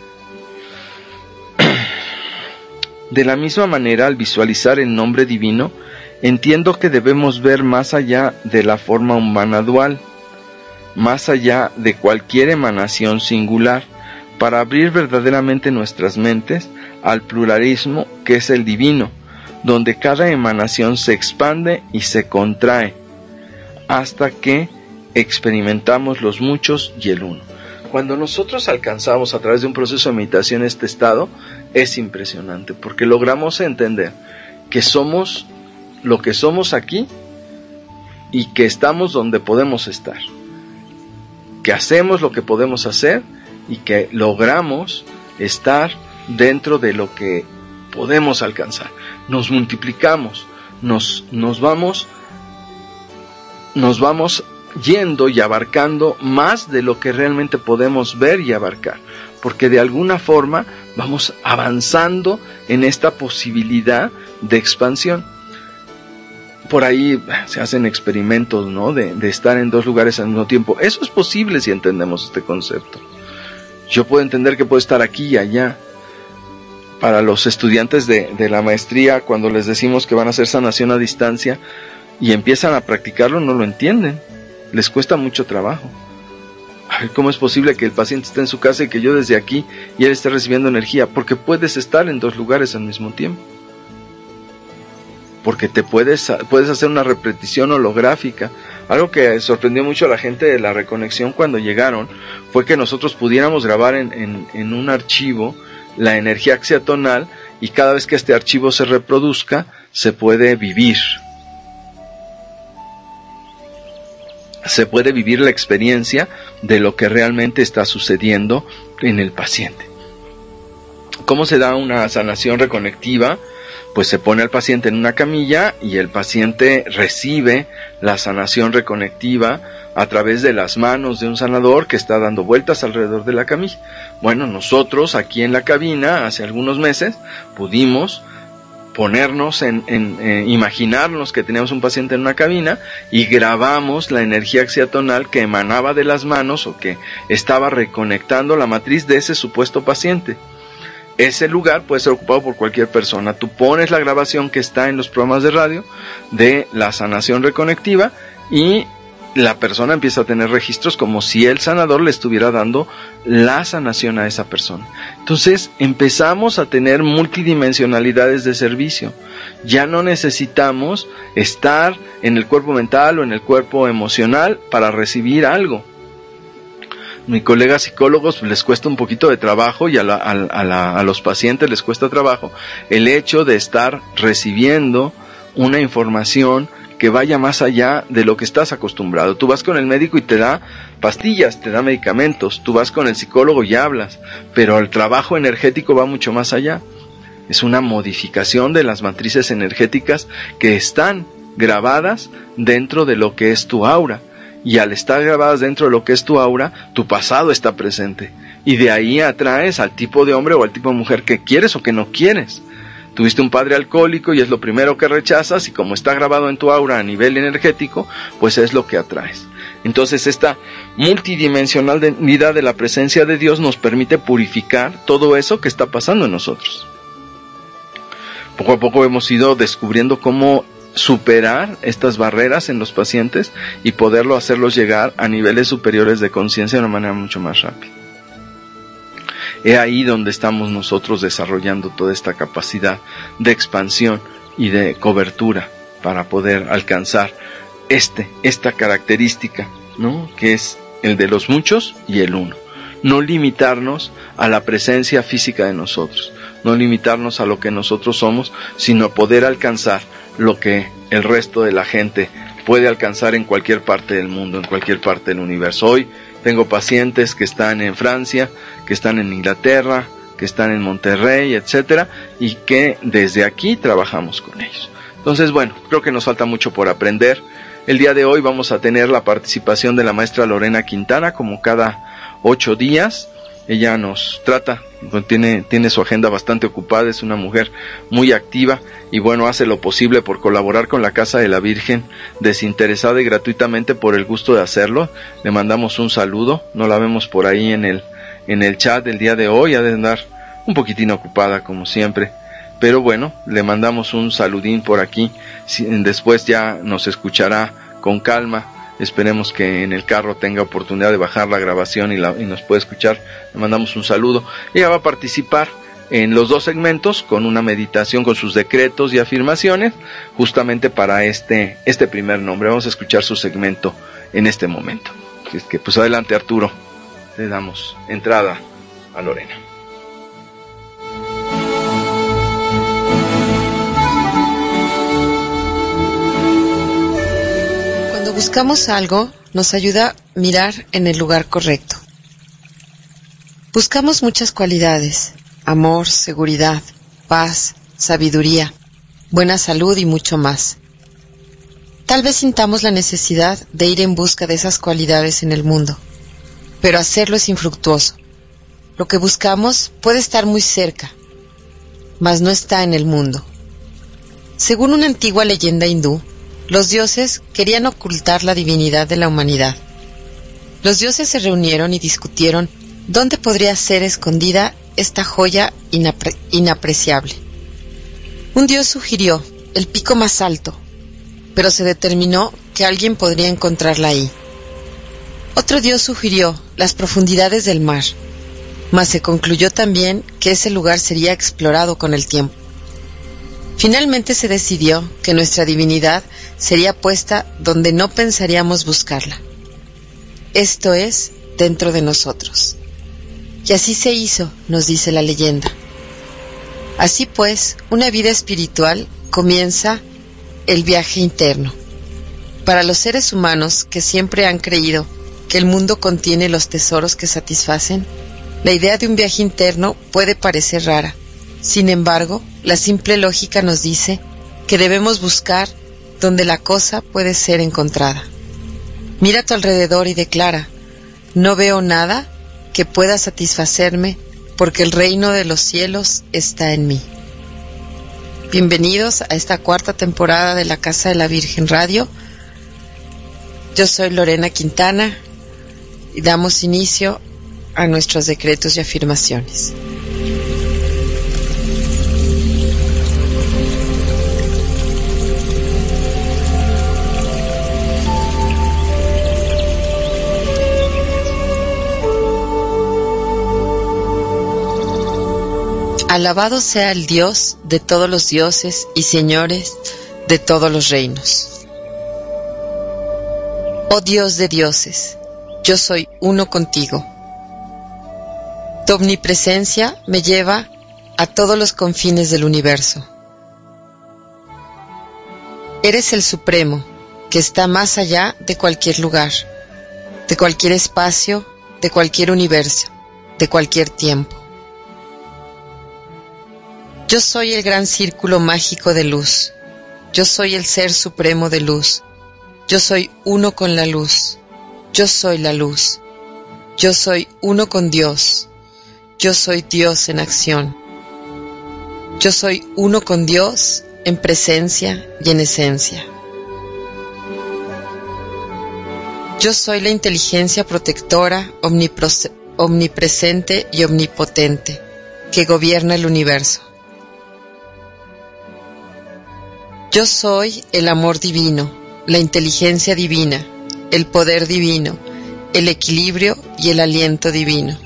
De la misma manera, al visualizar el nombre divino, entiendo que debemos ver más allá de la forma humana dual, más allá de cualquier emanación singular, para abrir verdaderamente nuestras mentes al pluralismo que es el divino, donde cada emanación se expande y se contrae, hasta que experimentamos los muchos y el uno. Cuando nosotros alcanzamos a través de un proceso de meditación este estado, es impresionante, porque logramos entender que somos lo que somos aquí y que estamos donde podemos estar, que hacemos lo que podemos hacer y que logramos estar dentro de lo que podemos alcanzar. Nos multiplicamos, nos vamos yendo y abarcando más de lo que realmente podemos ver y abarcar, porque de alguna forma vamos avanzando en esta posibilidad de expansión. Por ahí se hacen experimentos, ¿no?, de estar en dos lugares al mismo tiempo. Eso es posible si entendemos este concepto. Yo puedo entender que puedo estar aquí y allá. Para los estudiantes de la maestría, cuando les decimos que van a hacer sanación a distancia y empiezan a practicarlo, no lo entienden. Les cuesta mucho trabajo. A ver, ¿cómo es posible que el paciente esté en su casa y que yo desde aquí y él esté recibiendo energía? Porque puedes estar en dos lugares al mismo tiempo. Porque te puedes hacer una repetición holográfica. Algo que sorprendió mucho a la gente de la reconexión cuando llegaron fue que nosotros pudiéramos grabar en un archivo la energía axiatonal, y cada vez que este archivo se reproduzca se puede vivir. Se puede vivir la experiencia de lo que realmente está sucediendo en el paciente. ¿Cómo se da una sanación reconectiva? Pues se pone al paciente en una camilla y el paciente recibe la sanación reconectiva a través de las manos de un sanador que está dando vueltas alrededor de la camilla. Bueno, nosotros aquí en la cabina, hace algunos meses, pudimos ponernos imaginarnos que teníamos un paciente en una cabina y grabamos la energía axiatonal que emanaba de las manos o que estaba reconectando la matriz de ese supuesto paciente. Ese lugar puede ser ocupado por cualquier persona. Tú pones la grabación que está en los programas de radio de la sanación reconectiva y la persona empieza a tener registros como si el sanador le estuviera dando la sanación a esa persona. Entonces empezamos a tener multidimensionalidades de servicio. Ya no necesitamos estar en el cuerpo mental o en el cuerpo emocional para recibir algo. Mi colega psicólogos les cuesta un poquito de trabajo y a los pacientes les cuesta trabajo el hecho de estar recibiendo una información que vaya más allá de lo que estás acostumbrado. Tú vas con el médico y te da pastillas, te da medicamentos, tú vas con el psicólogo y hablas, pero el trabajo energético va mucho más allá. Es una modificación de las matrices energéticas que están grabadas dentro de lo que es tu aura. Y al estar grabadas dentro de lo que es tu aura, tu pasado está presente. Y de ahí atraes al tipo de hombre o al tipo de mujer que quieres o que no quieres. Tuviste un padre alcohólico y es lo primero que rechazas, y como está grabado en tu aura a nivel energético, pues es lo que atraes. Entonces esta multidimensionalidad de la presencia de Dios nos permite purificar todo eso que está pasando en nosotros. Poco a poco hemos ido descubriendo cómo superar estas barreras en los pacientes y poderlo hacerlos llegar a niveles superiores de conciencia de una manera mucho más rápida. Es ahí donde estamos nosotros desarrollando toda esta capacidad de expansión y de cobertura para poder alcanzar esta característica, ¿no? Que es el de los muchos y el uno. No limitarnos a la presencia física de nosotros, no limitarnos a lo que nosotros somos, sino poder alcanzar lo que el resto de la gente puede alcanzar en cualquier parte del mundo, en cualquier parte del universo. Hoy tengo pacientes que están en Francia, que están en Inglaterra, que están en Monterrey, etcétera, y que desde aquí trabajamos con ellos. Entonces, bueno, creo que nos falta mucho por aprender. El día de hoy vamos a tener la participación de la maestra Lorena Quintana, como cada 8 días. Ella nos trata, tiene su agenda bastante ocupada, es una mujer muy activa y bueno, hace lo posible por colaborar con la Casa de la Virgen, desinteresada y gratuitamente por el gusto de hacerlo. Le mandamos un saludo, no la vemos por ahí en el chat del día de hoy, ha de andar un poquitín ocupada como siempre, pero bueno, le mandamos un saludín por aquí, después ya nos escuchará con calma. Esperemos que en el carro tenga oportunidad de bajar la grabación y nos pueda escuchar. Le mandamos un saludo. Ella va a participar en los 2 segmentos con una meditación con sus decretos y afirmaciones, justamente para este primer nombre. Vamos a escuchar su segmento en este momento. Así es que pues adelante, Arturo, le damos entrada a Lorena. Buscamos algo, nos ayuda a mirar en el lugar correcto. Buscamos muchas cualidades: amor, seguridad, paz, sabiduría, buena salud y mucho más. Tal vez sintamos la necesidad de ir en busca de esas cualidades en el mundo, pero hacerlo es infructuoso. Lo que buscamos puede estar muy cerca, mas no está en el mundo. Según una antigua leyenda hindú, los dioses querían ocultar la divinidad de la humanidad. Los dioses se reunieron y discutieron dónde podría ser escondida esta joya inapreciable. Un dios sugirió el pico más alto, pero se determinó que alguien podría encontrarla ahí. Otro dios sugirió las profundidades del mar, mas se concluyó también que ese lugar sería explorado con el tiempo. Finalmente se decidió que nuestra divinidad sería puesta donde no pensaríamos buscarla. Esto es, dentro de nosotros. Y así se hizo, nos dice la leyenda. Así pues, una vida espiritual comienza el viaje interno. Para los seres humanos que siempre han creído que el mundo contiene los tesoros que satisfacen, La idea de un viaje interno puede parecer rara. Sin embargo, la simple lógica nos dice que debemos buscar donde la cosa puede ser encontrada. Mira a tu alrededor y declara: no veo nada que pueda satisfacerme porque el reino de los cielos está en mí. Bienvenidos a esta 4ª temporada de la Casa de la Virgen Radio. Yo soy Lorena Quintana y damos inicio a nuestros decretos y afirmaciones. Alabado sea el Dios de todos los dioses y señores de todos los reinos. Oh Dios de dioses, yo soy uno contigo. Tu omnipresencia me lleva a todos los confines del universo. Eres el Supremo, que está más allá de cualquier lugar, de cualquier espacio, de cualquier universo, de cualquier tiempo. Yo soy el gran círculo mágico de luz. Yo soy el ser supremo de luz. Yo soy uno con la luz. Yo soy la luz. Yo soy uno con Dios. Yo soy Dios en acción. Yo soy uno con Dios en presencia y en esencia. Yo soy la inteligencia protectora, omnipresente y omnipotente, que gobierna el universo. Yo soy el amor divino, la inteligencia divina, el poder divino, el equilibrio y el aliento divino.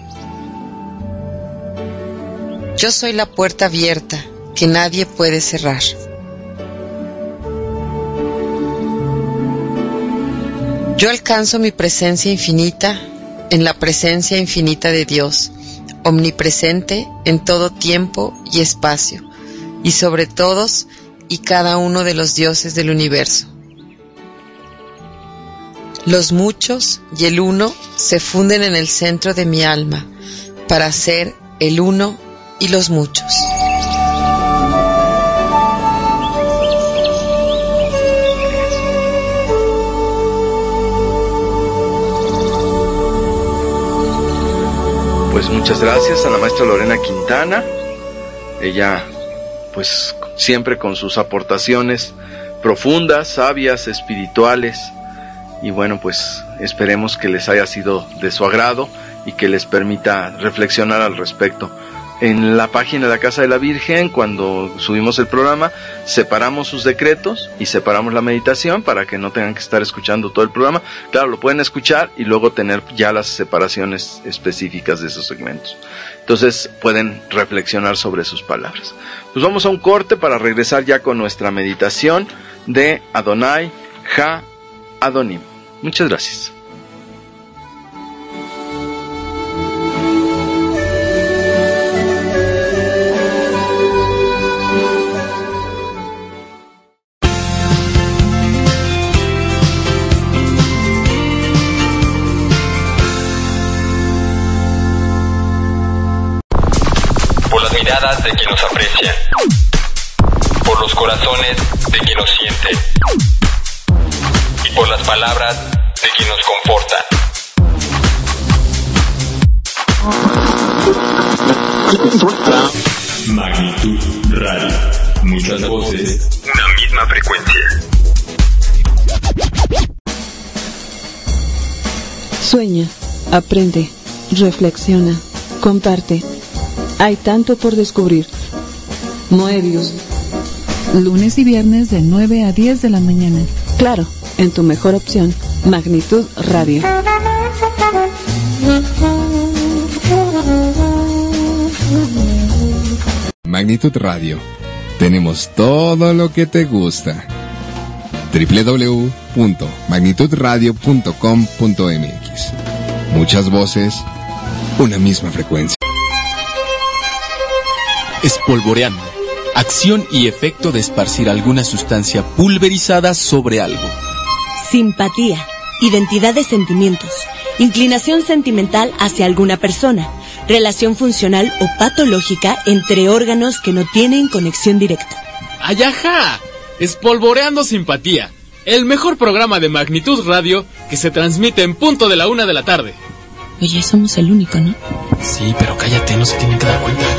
Yo soy la puerta abierta que nadie puede cerrar. Yo alcanzo mi presencia infinita en la presencia infinita de Dios, omnipresente en todo tiempo y espacio, y sobre todos y cada uno de los dioses del universo. Los muchos y el uno se funden en el centro de mi alma para ser el uno y los muchos. Pues muchas gracias a la maestra Lorena Quintana. Ella, pues siempre con sus aportaciones profundas, sabias, espirituales. Y bueno, pues esperemos que les haya sido de su agrado y que les permita reflexionar al respecto. En la página de la Casa de la Virgen, cuando subimos el programa, separamos sus decretos y separamos la meditación para que no tengan que estar escuchando todo el programa. Claro, lo pueden escuchar y luego tener ya las separaciones específicas de esos segmentos. Entonces pueden reflexionar sobre sus palabras. Pues vamos a un corte para regresar ya con nuestra meditación de Adonai Ha Adonim. Muchas gracias. De quien nos aprecia, por los corazones de quien nos siente y por las palabras de quien nos conforta. Magnitud Radio. Muchas voces. Una misma frecuencia. Sueña, aprende, reflexiona, comparte. Hay tanto por descubrir. Moebius. Lunes y viernes de 9 a 10 de la mañana. Claro, en tu mejor opción, Magnitud Radio. Magnitud Radio. Tenemos todo lo que te gusta. www.magnitudradio.com.mx. Muchas voces, una misma frecuencia. Espolvoreando. Acción y efecto de esparcir alguna sustancia pulverizada sobre algo. Simpatía. Identidad de sentimientos. Inclinación sentimental hacia alguna persona. relación funcional o patológica entre órganos que no tienen conexión directa. ¡Ayaja! Espolvoreando Simpatía, el mejor programa de Magnitud Radio que se transmite en punto de la 1 de la tarde. Oye, somos el único, ¿no? Sí, pero cállate, no se tienen que dar cuenta.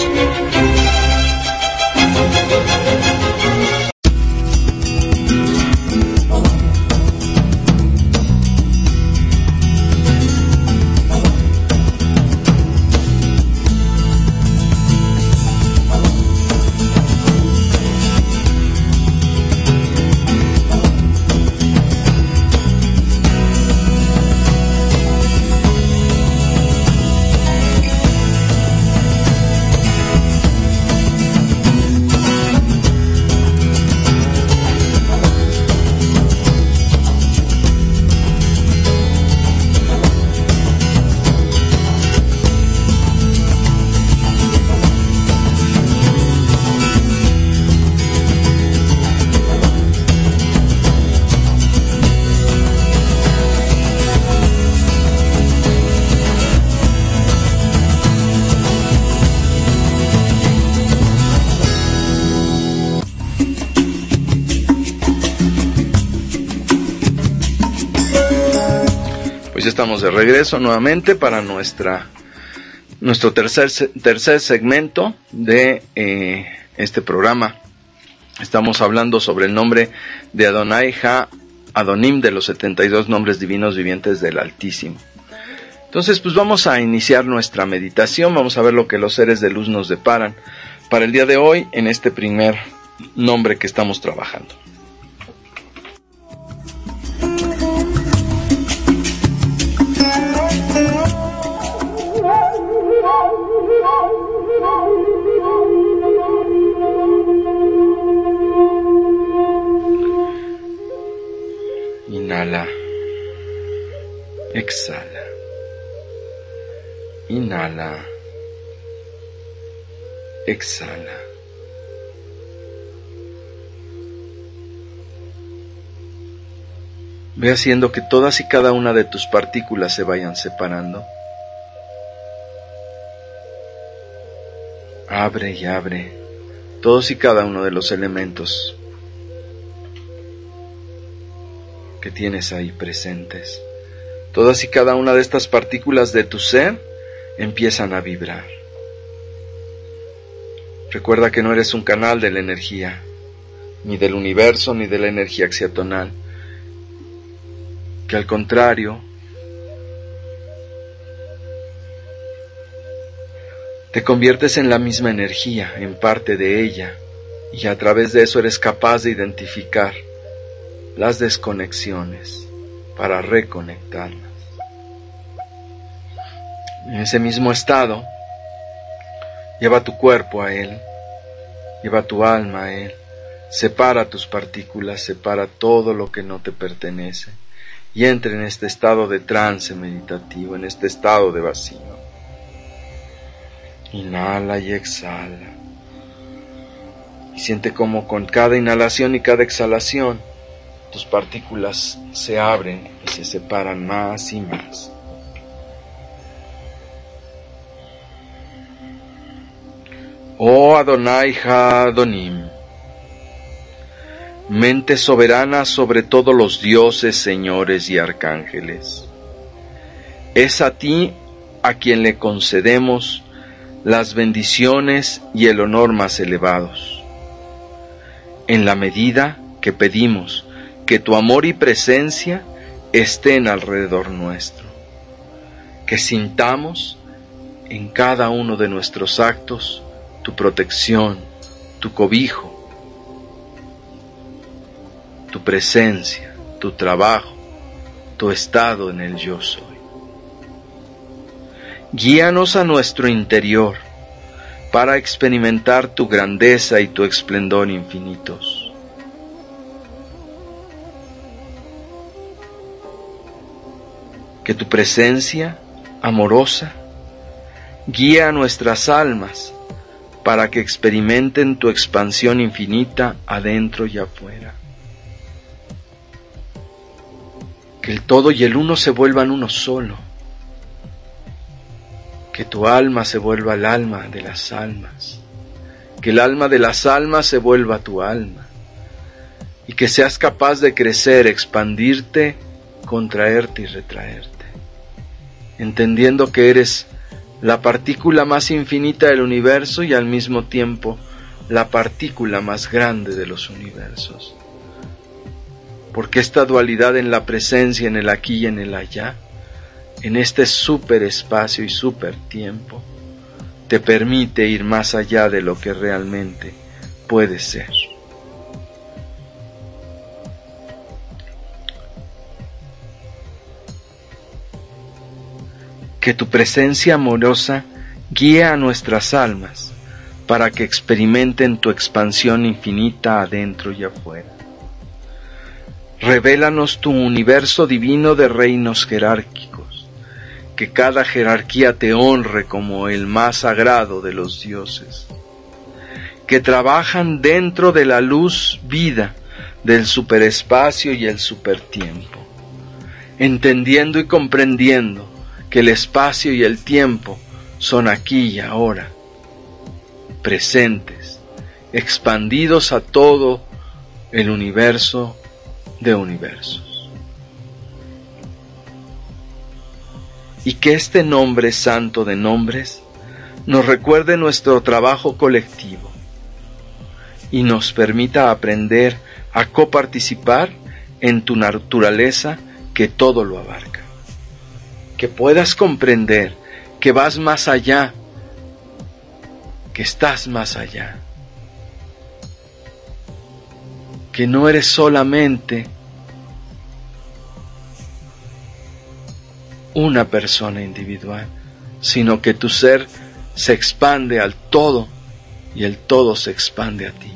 Ya estamos de regreso nuevamente para nuestro tercer segmento de este programa. Estamos hablando sobre el nombre de Adonai Ha-Adonim, de los 72 nombres divinos vivientes del Altísimo. Entonces, pues vamos a iniciar nuestra meditación, vamos a ver lo que los seres de luz nos deparan para el día de hoy en este primer nombre que estamos trabajando. Inhala, exhala, inhala, exhala. Ve haciendo que todas y cada una de tus partículas se vayan separando. Abre y abre todos y cada uno de los elementos que tienes ahí presentes. Todas y cada una de estas partículas de tu ser empiezan a vibrar. Recuerda que no eres un canal de la energía, ni del universo, ni de la energía axiatonal, que al contrario, te conviertes en la misma energía, en parte de ella, y a través de eso eres capaz de identificar las desconexiones para reconectarlas. En ese mismo estado, lleva tu cuerpo a Él, lleva tu alma a Él, separa tus partículas, separa todo lo que no te pertenece y entra en este estado de trance meditativo, en este estado de vacío. Inhala y exhala. Y siente como con cada inhalación y cada exhalación tus partículas se abren y se separan más y más. Oh Adonai Ha-Adonim, mente soberana sobre todos los dioses, señores y arcángeles, es a ti a quien le concedemos las bendiciones y el honor más elevados, en la medida que pedimos que tu amor y presencia estén alrededor nuestro, que sintamos en cada uno de nuestros actos tu protección, tu cobijo, tu presencia, tu trabajo, tu estado en el yo soy. Guíanos a nuestro interior para experimentar tu grandeza y tu esplendor infinitos. Que tu presencia amorosa guíe a nuestras almas para que experimenten tu expansión infinita adentro y afuera. Que el todo y el uno se vuelvan uno solo. Que tu alma se vuelva el alma de las almas. Que el alma de las almas se vuelva tu alma. Y que seas capaz de crecer, expandirte, contraerte y retraerte. Entendiendo que eres la partícula más infinita del universo y al mismo tiempo la partícula más grande de los universos. Porque esta dualidad en la presencia, en el aquí y en el allá, en este superespacio y supertiempo, te permite ir más allá de lo que realmente puede ser. Que tu presencia amorosa guíe a nuestras almas para que experimenten tu expansión infinita adentro y afuera. Revélanos tu universo divino de reinos jerárquicos, que cada jerarquía te honre como el más sagrado de los dioses, que trabajan dentro de la luz vida del superespacio y el supertiempo, entendiendo y comprendiendo que el espacio y el tiempo son aquí y ahora, presentes, expandidos a todo el universo de universos. Y que este nombre santo de nombres nos recuerde nuestro trabajo colectivo y nos permita aprender a coparticipar en tu naturaleza que todo lo abarca. Que puedas comprender que vas más allá, que estás más allá, que no eres solamente una persona individual, sino que tu ser se expande al todo y el todo se expande a ti.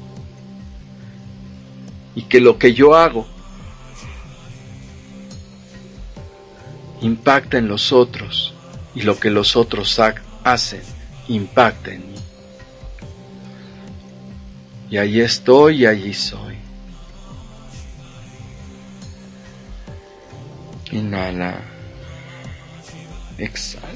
Y que lo que yo hago impacta en los otros y lo que los otros hacen impacta en mí. Y allí estoy y allí soy. Inhala. Exhala.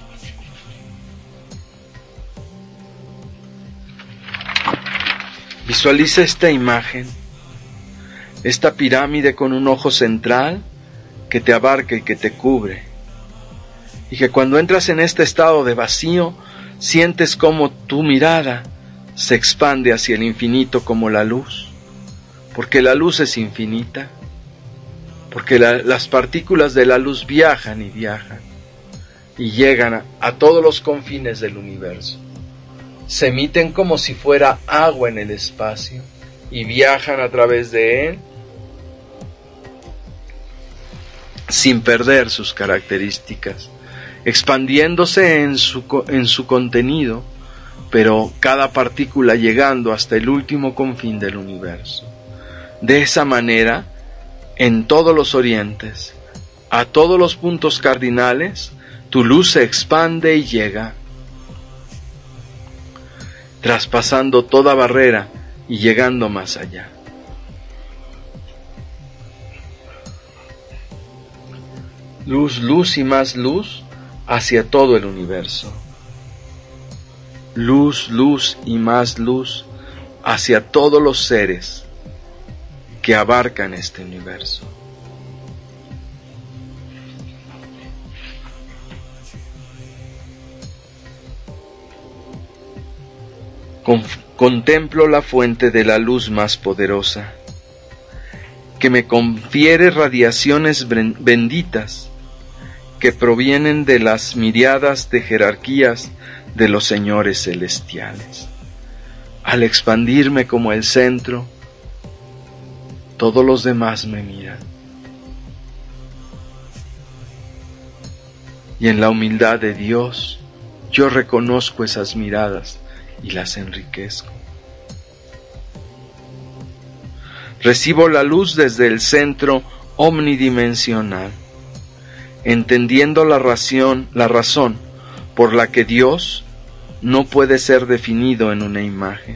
Visualiza esta imagen, esta pirámide con un ojo central que te abarca y que te cubre. Y que cuando entras en este estado de vacío, sientes como tu mirada se expande hacia el infinito como la luz. Porque la luz es infinita. Porque las partículas de la luz viajan y viajan. Y llegan a todos los confines del universo. Se emiten como si fuera agua en el espacio. Y viajan a través de él sin perder sus características, expandiéndose en su contenido, pero cada partícula llegando hasta el último confín del universo. De esa manera, en todos los orientes, a todos los puntos cardinales, tu luz se expande y llega, traspasando toda barrera y llegando más allá. Luz, luz y más luz hacia todo el universo. Luz, luz y más luz hacia todos los seres que abarcan este universo. Contemplo la fuente de la luz más poderosa, que me confiere radiaciones benditas que provienen de las miriadas de jerarquías de los señores celestiales. Al expandirme como el centro, todos los demás me miran. Y en la humildad de Dios, yo reconozco esas miradas y las enriquezco. Recibo la luz desde el centro omnidimensional, entendiendo la razón por la que Dios no puede ser definido en una imagen,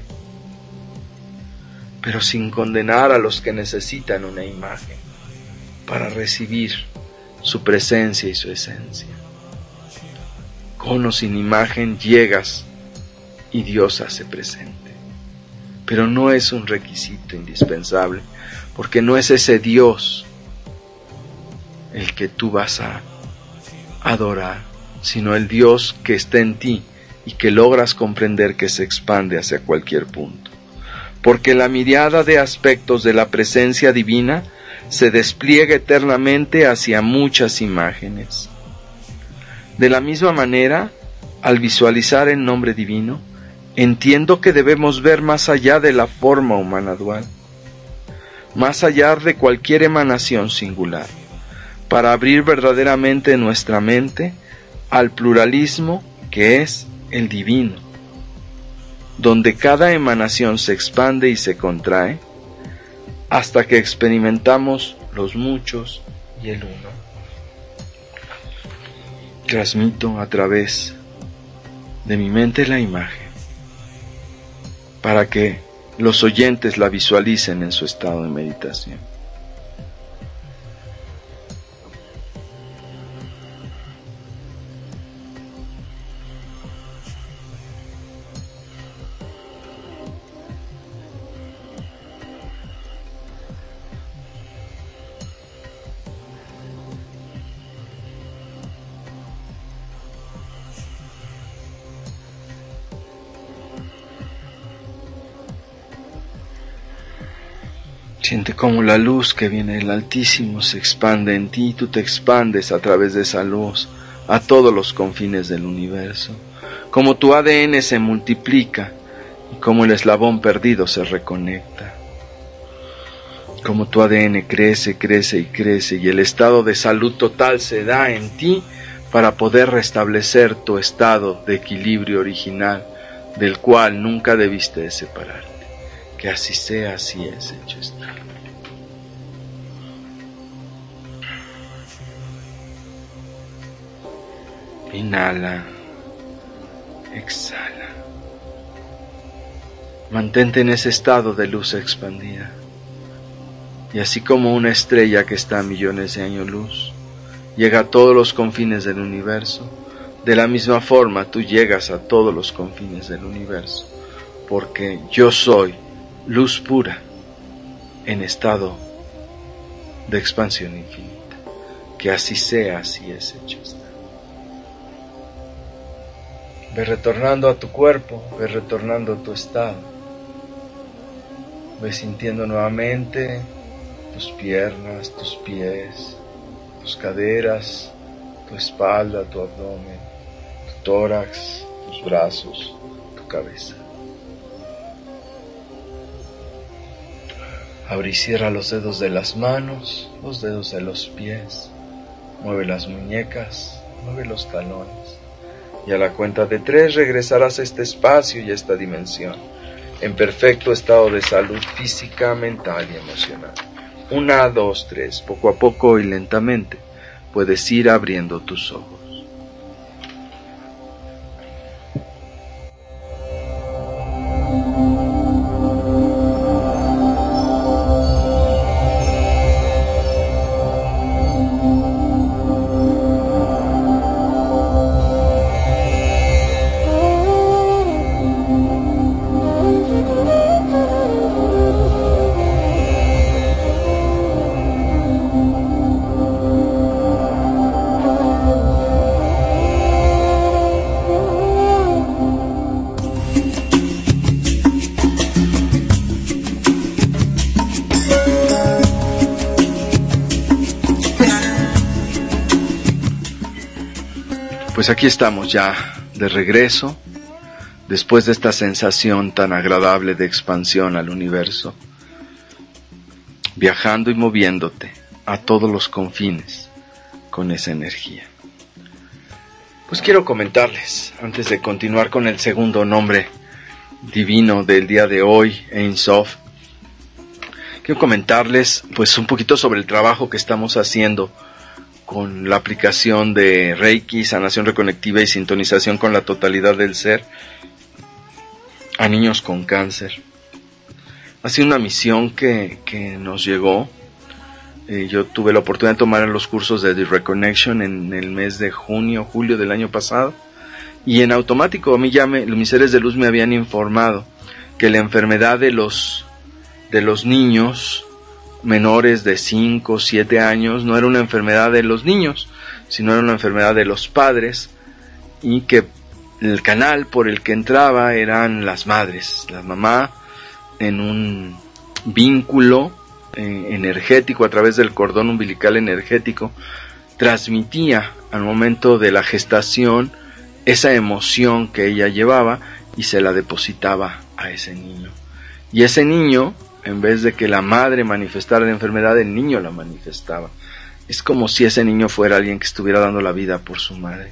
pero sin condenar a los que necesitan una imagen para recibir su presencia y su esencia. con o sin imagen, llegas y Dios hace presente. Pero no es un requisito indispensable, porque no es ese Dios el que tú vas a adorar, sino el Dios que está en ti y que logras comprender que se expande hacia cualquier punto. Porque la mirada de aspectos de la presencia divina se despliega eternamente hacia muchas imágenes. De la misma manera, al visualizar el nombre divino, entiendo que debemos ver más allá de la forma humana dual, más allá de cualquier emanación singular, para abrir verdaderamente nuestra mente al pluralismo que es el divino, donde cada emanación se expande y se contrae, hasta que experimentamos los muchos y el uno. Transmito a través de mi mente la imagen, para que los oyentes la visualicen en su estado de meditación. Siente cómo la luz que viene del Altísimo se expande en ti y tú te expandes a través de esa luz a todos los confines del universo. Como tu ADN se multiplica y como el eslabón perdido se reconecta. Como tu ADN crece, crece y crece y el estado de salud total se da en ti para poder restablecer tu estado de equilibrio original del cual nunca debiste de separarte. Que así sea, así es, hecho está. Inhala, exhala. Mantente en ese estado de luz expandida. Y así como una estrella que está a millones de años luz, llega a todos los confines del universo, de la misma forma tú llegas a todos los confines del universo, porque yo soy luz pura en estado de expansión infinita. Que así sea, así es, hecho está. Ve retornando a tu cuerpo, ve retornando a tu estado. Ve sintiendo nuevamente tus piernas, tus pies, tus caderas, tu espalda, tu abdomen, tu tórax, tus brazos, tu cabeza. Abre y cierra los dedos de las manos, los dedos de los pies. Mueve las muñecas, mueve los talones. Y a la cuenta de 3 regresarás a este espacio y a esta dimensión, en perfecto estado de salud física, mental y emocional. 1, 2, 3, poco a poco y lentamente puedes ir abriendo tus ojos. Pues aquí estamos ya de regreso, después de esta sensación tan agradable de expansión al universo, viajando y moviéndote a todos los confines con esa energía. Pues quiero comentarles, antes de continuar con el segundo nombre divino del día de hoy, Ein Sof, quiero comentarles pues un poquito sobre el trabajo que estamos haciendo con la aplicación de Reiki, sanación reconectiva y sintonización con la totalidad del ser a niños con cáncer. Ha sido una misión que nos llegó. Yo tuve la oportunidad de tomar los cursos de The Reconnection en el mes de julio del año pasado y en automático a mí mis seres de luz me habían informado que la enfermedad de los niños menores de 5 o 7 años no era una enfermedad de los niños, sino era una enfermedad de los padres, y que el canal por el que entraba eran las madres, la mamá, en un vínculo energético a través del cordón umbilical energético, transmitía al momento de la gestación esa emoción que ella llevaba y se la depositaba a ese niño. Y ese niño, en vez de que la madre manifestara la enfermedad, el niño la manifestaba. Es como si ese niño fuera alguien que estuviera dando la vida por su madre.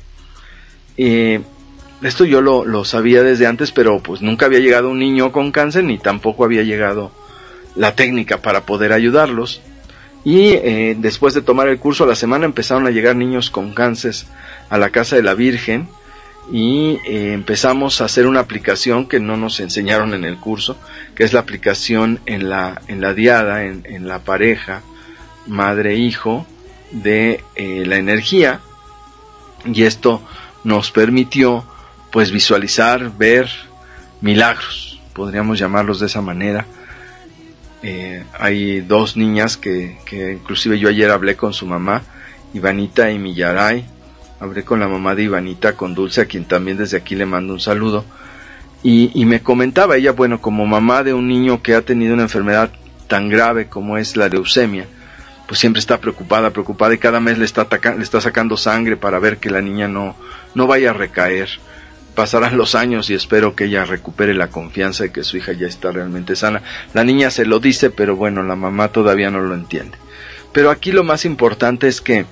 Esto yo lo sabía desde antes, pero pues nunca había llegado un niño con cáncer, ni tampoco había llegado la técnica para poder ayudarlos. Y después de tomar el curso, a la semana empezaron a llegar niños con cáncer a la casa de la Virgen, y empezamos a hacer una aplicación que no nos enseñaron en el curso, que es la aplicación en la diada, en la pareja madre-hijo de la energía, y esto nos permitió pues visualizar, ver milagros, podríamos llamarlos de esa manera. Hay 2 niñas que inclusive yo ayer hablé con su mamá, Ivanita y Millaray. Hablé con la mamá de Ivanita, con Dulce, a quien también desde aquí le mando un saludo, y me comentaba ella, bueno, como mamá de un niño que ha tenido una enfermedad tan grave como es la leucemia, pues siempre está preocupada, y cada mes le está sacando sangre para ver que la niña no vaya a recaer. Pasarán los años y espero que ella recupere la confianza de que su hija ya está realmente sana. La niña se lo dice, pero bueno, la mamá todavía no lo entiende. Pero aquí lo más importante es que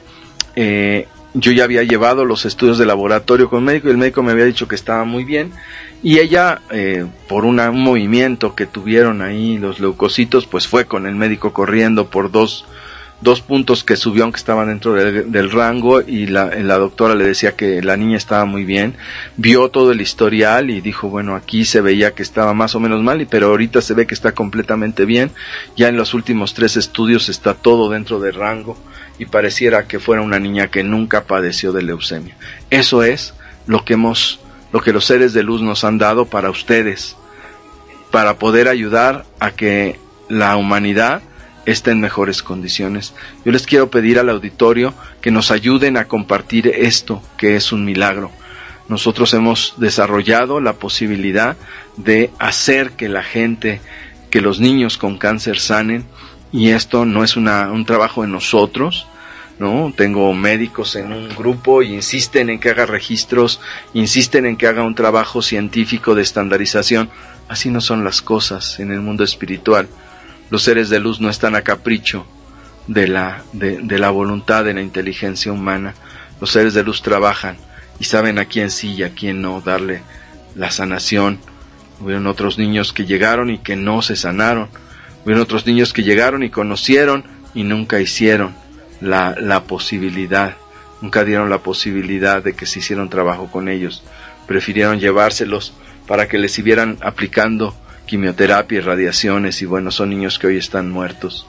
yo ya había llevado los estudios de laboratorio con el médico, y el médico me había dicho que estaba muy bien, y ella, por un movimiento que tuvieron ahí los leucocitos, pues fue con el médico corriendo por dos puntos que subió, aunque estaban dentro del rango, y la doctora le decía que la niña estaba muy bien. Vio todo el historial y dijo, bueno, aquí se veía que estaba más o menos mal, pero ahorita se ve que está completamente bien. Ya en los últimos 3 estudios está todo dentro del rango, y pareciera que fuera una niña que nunca padeció de leucemia. Eso es lo que los seres de luz nos han dado para ustedes, para poder ayudar a que la humanidad esté en mejores condiciones. Yo les quiero pedir al auditorio que nos ayuden a compartir esto, que es un milagro. Nosotros hemos desarrollado la posibilidad de hacer que la gente, que los niños con cáncer sanen, y esto no es un trabajo de nosotros, ¿no? Tengo médicos en un grupo y insisten en que haga registros, insisten en que haga un trabajo científico de estandarización. Así no son las cosas en el mundo espiritual. Los seres de luz no están a capricho de la voluntad, de la inteligencia humana. Los seres de luz trabajan y saben a quién sí y a quién no darle la sanación. Hubieron otros niños que llegaron y que no se sanaron. Hubieron otros niños que llegaron y conocieron y nunca hicieron la posibilidad, nunca dieron la posibilidad de que se hiciera un trabajo con ellos. Prefirieron llevárselos para que les siguieran aplicando quimioterapia y radiaciones, y bueno, son niños que hoy están muertos.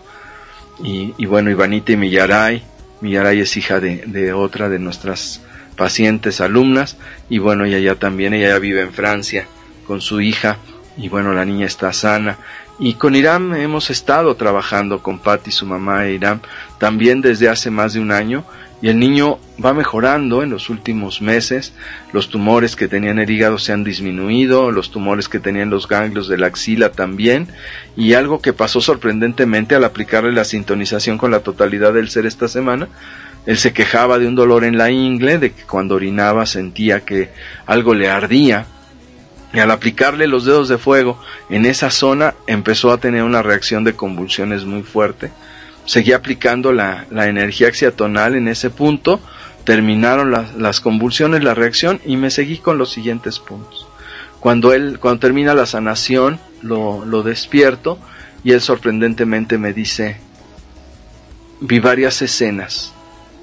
Y bueno, Ivanita y Millaray es hija de otra de nuestras pacientes alumnas, y bueno, ella ya vive en Francia con su hija, y bueno, la niña está sana. Y con Iram hemos estado trabajando con Patti, su mamá, e Iram también desde hace más de un año, y el niño va mejorando en los últimos meses. Los tumores que tenía en el hígado se han disminuido, los tumores que tenía en los ganglios de la axila también, y algo que pasó sorprendentemente al aplicarle la sintonización con la totalidad del ser esta semana, él se quejaba de un dolor en la ingle, de que cuando orinaba sentía que algo le ardía, y al aplicarle los dedos de fuego en esa zona empezó a tener una reacción de convulsiones muy fuerte. Seguí aplicando la energía axiatonal en ese punto, terminaron las convulsiones, la reacción, y me seguí con los siguientes puntos. Cuando termina la sanación, lo despierto, y él sorprendentemente me dice, vi varias escenas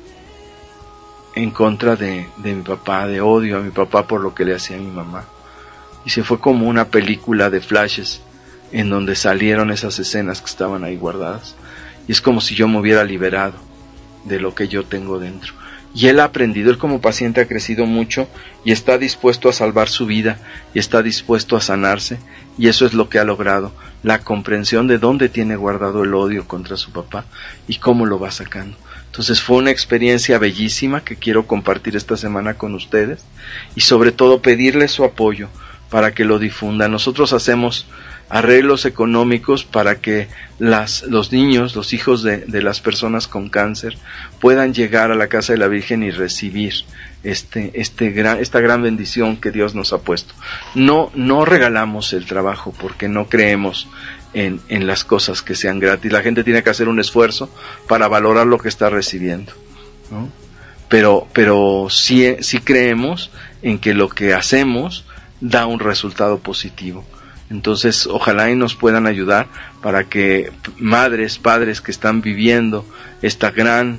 en contra de mi papá, de odio a mi papá por lo que le hacía a mi mamá. Y se fue como una película de flashes en donde salieron esas escenas que estaban ahí guardadas. Y es como si yo me hubiera liberado de lo que yo tengo dentro. Y él ha aprendido, él como paciente ha crecido mucho y está dispuesto a salvar su vida y está dispuesto a sanarse, y eso es lo que ha logrado, la comprensión de dónde tiene guardado el odio contra su papá y cómo lo va sacando. Entonces fue una experiencia bellísima que quiero compartir esta semana con ustedes y sobre todo pedirle su apoyo para que lo difundan. Nosotros hacemos arreglos económicos para que los niños, los hijos de las personas con cáncer puedan llegar a la casa de la Virgen y recibir esta gran bendición que Dios nos ha puesto. No regalamos el trabajo porque no creemos en las cosas que sean gratis. La gente tiene que hacer un esfuerzo para valorar lo que está recibiendo, ¿no? Pero sí creemos en que lo que hacemos da un resultado positivo. Entonces, ojalá y nos puedan ayudar para que madres, padres que están viviendo esta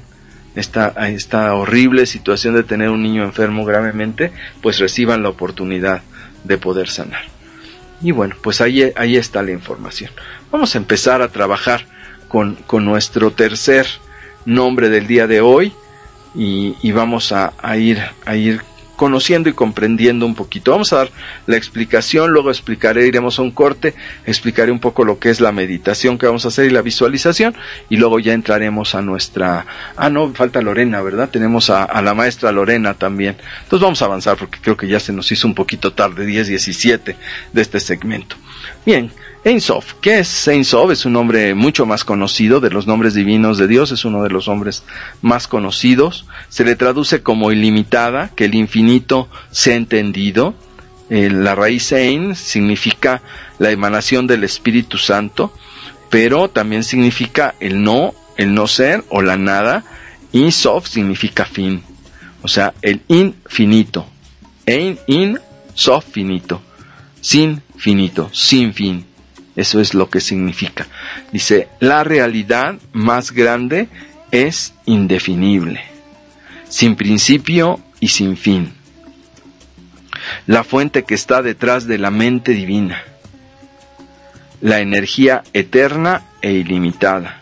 horrible situación de tener un niño enfermo gravemente, pues reciban la oportunidad de poder sanar. Y bueno, pues ahí está la información. Vamos a empezar a trabajar con nuestro tercer nombre del día de hoy y vamos a ir conociendo y comprendiendo un poquito. Vamos a dar la explicación, luego iremos a un corte, explicaré un poco lo que es la meditación que vamos a hacer y la visualización, y luego ya entraremos a nuestra... no, falta Lorena, ¿verdad? Tenemos a la maestra Lorena también. Entonces vamos a avanzar porque creo que ya se nos hizo un poquito tarde, 10:17 de este segmento. Bien, Ein Sof. ¿Qué es Ein Sof? Es un nombre mucho más conocido de los nombres divinos de Dios, es uno de los nombres más conocidos. Se le traduce como ilimitada, que el infinito sea entendido. La raíz Ein significa la emanación del Espíritu Santo, pero también significa el no ser o la nada. Ein Sof significa fin, o sea, el infinito. Ein Sof finito, sin finito, sin fin. Eso es lo que significa. Dice, la realidad más grande es indefinible, sin principio y sin fin. La fuente que está detrás de la mente divina, la energía eterna e ilimitada.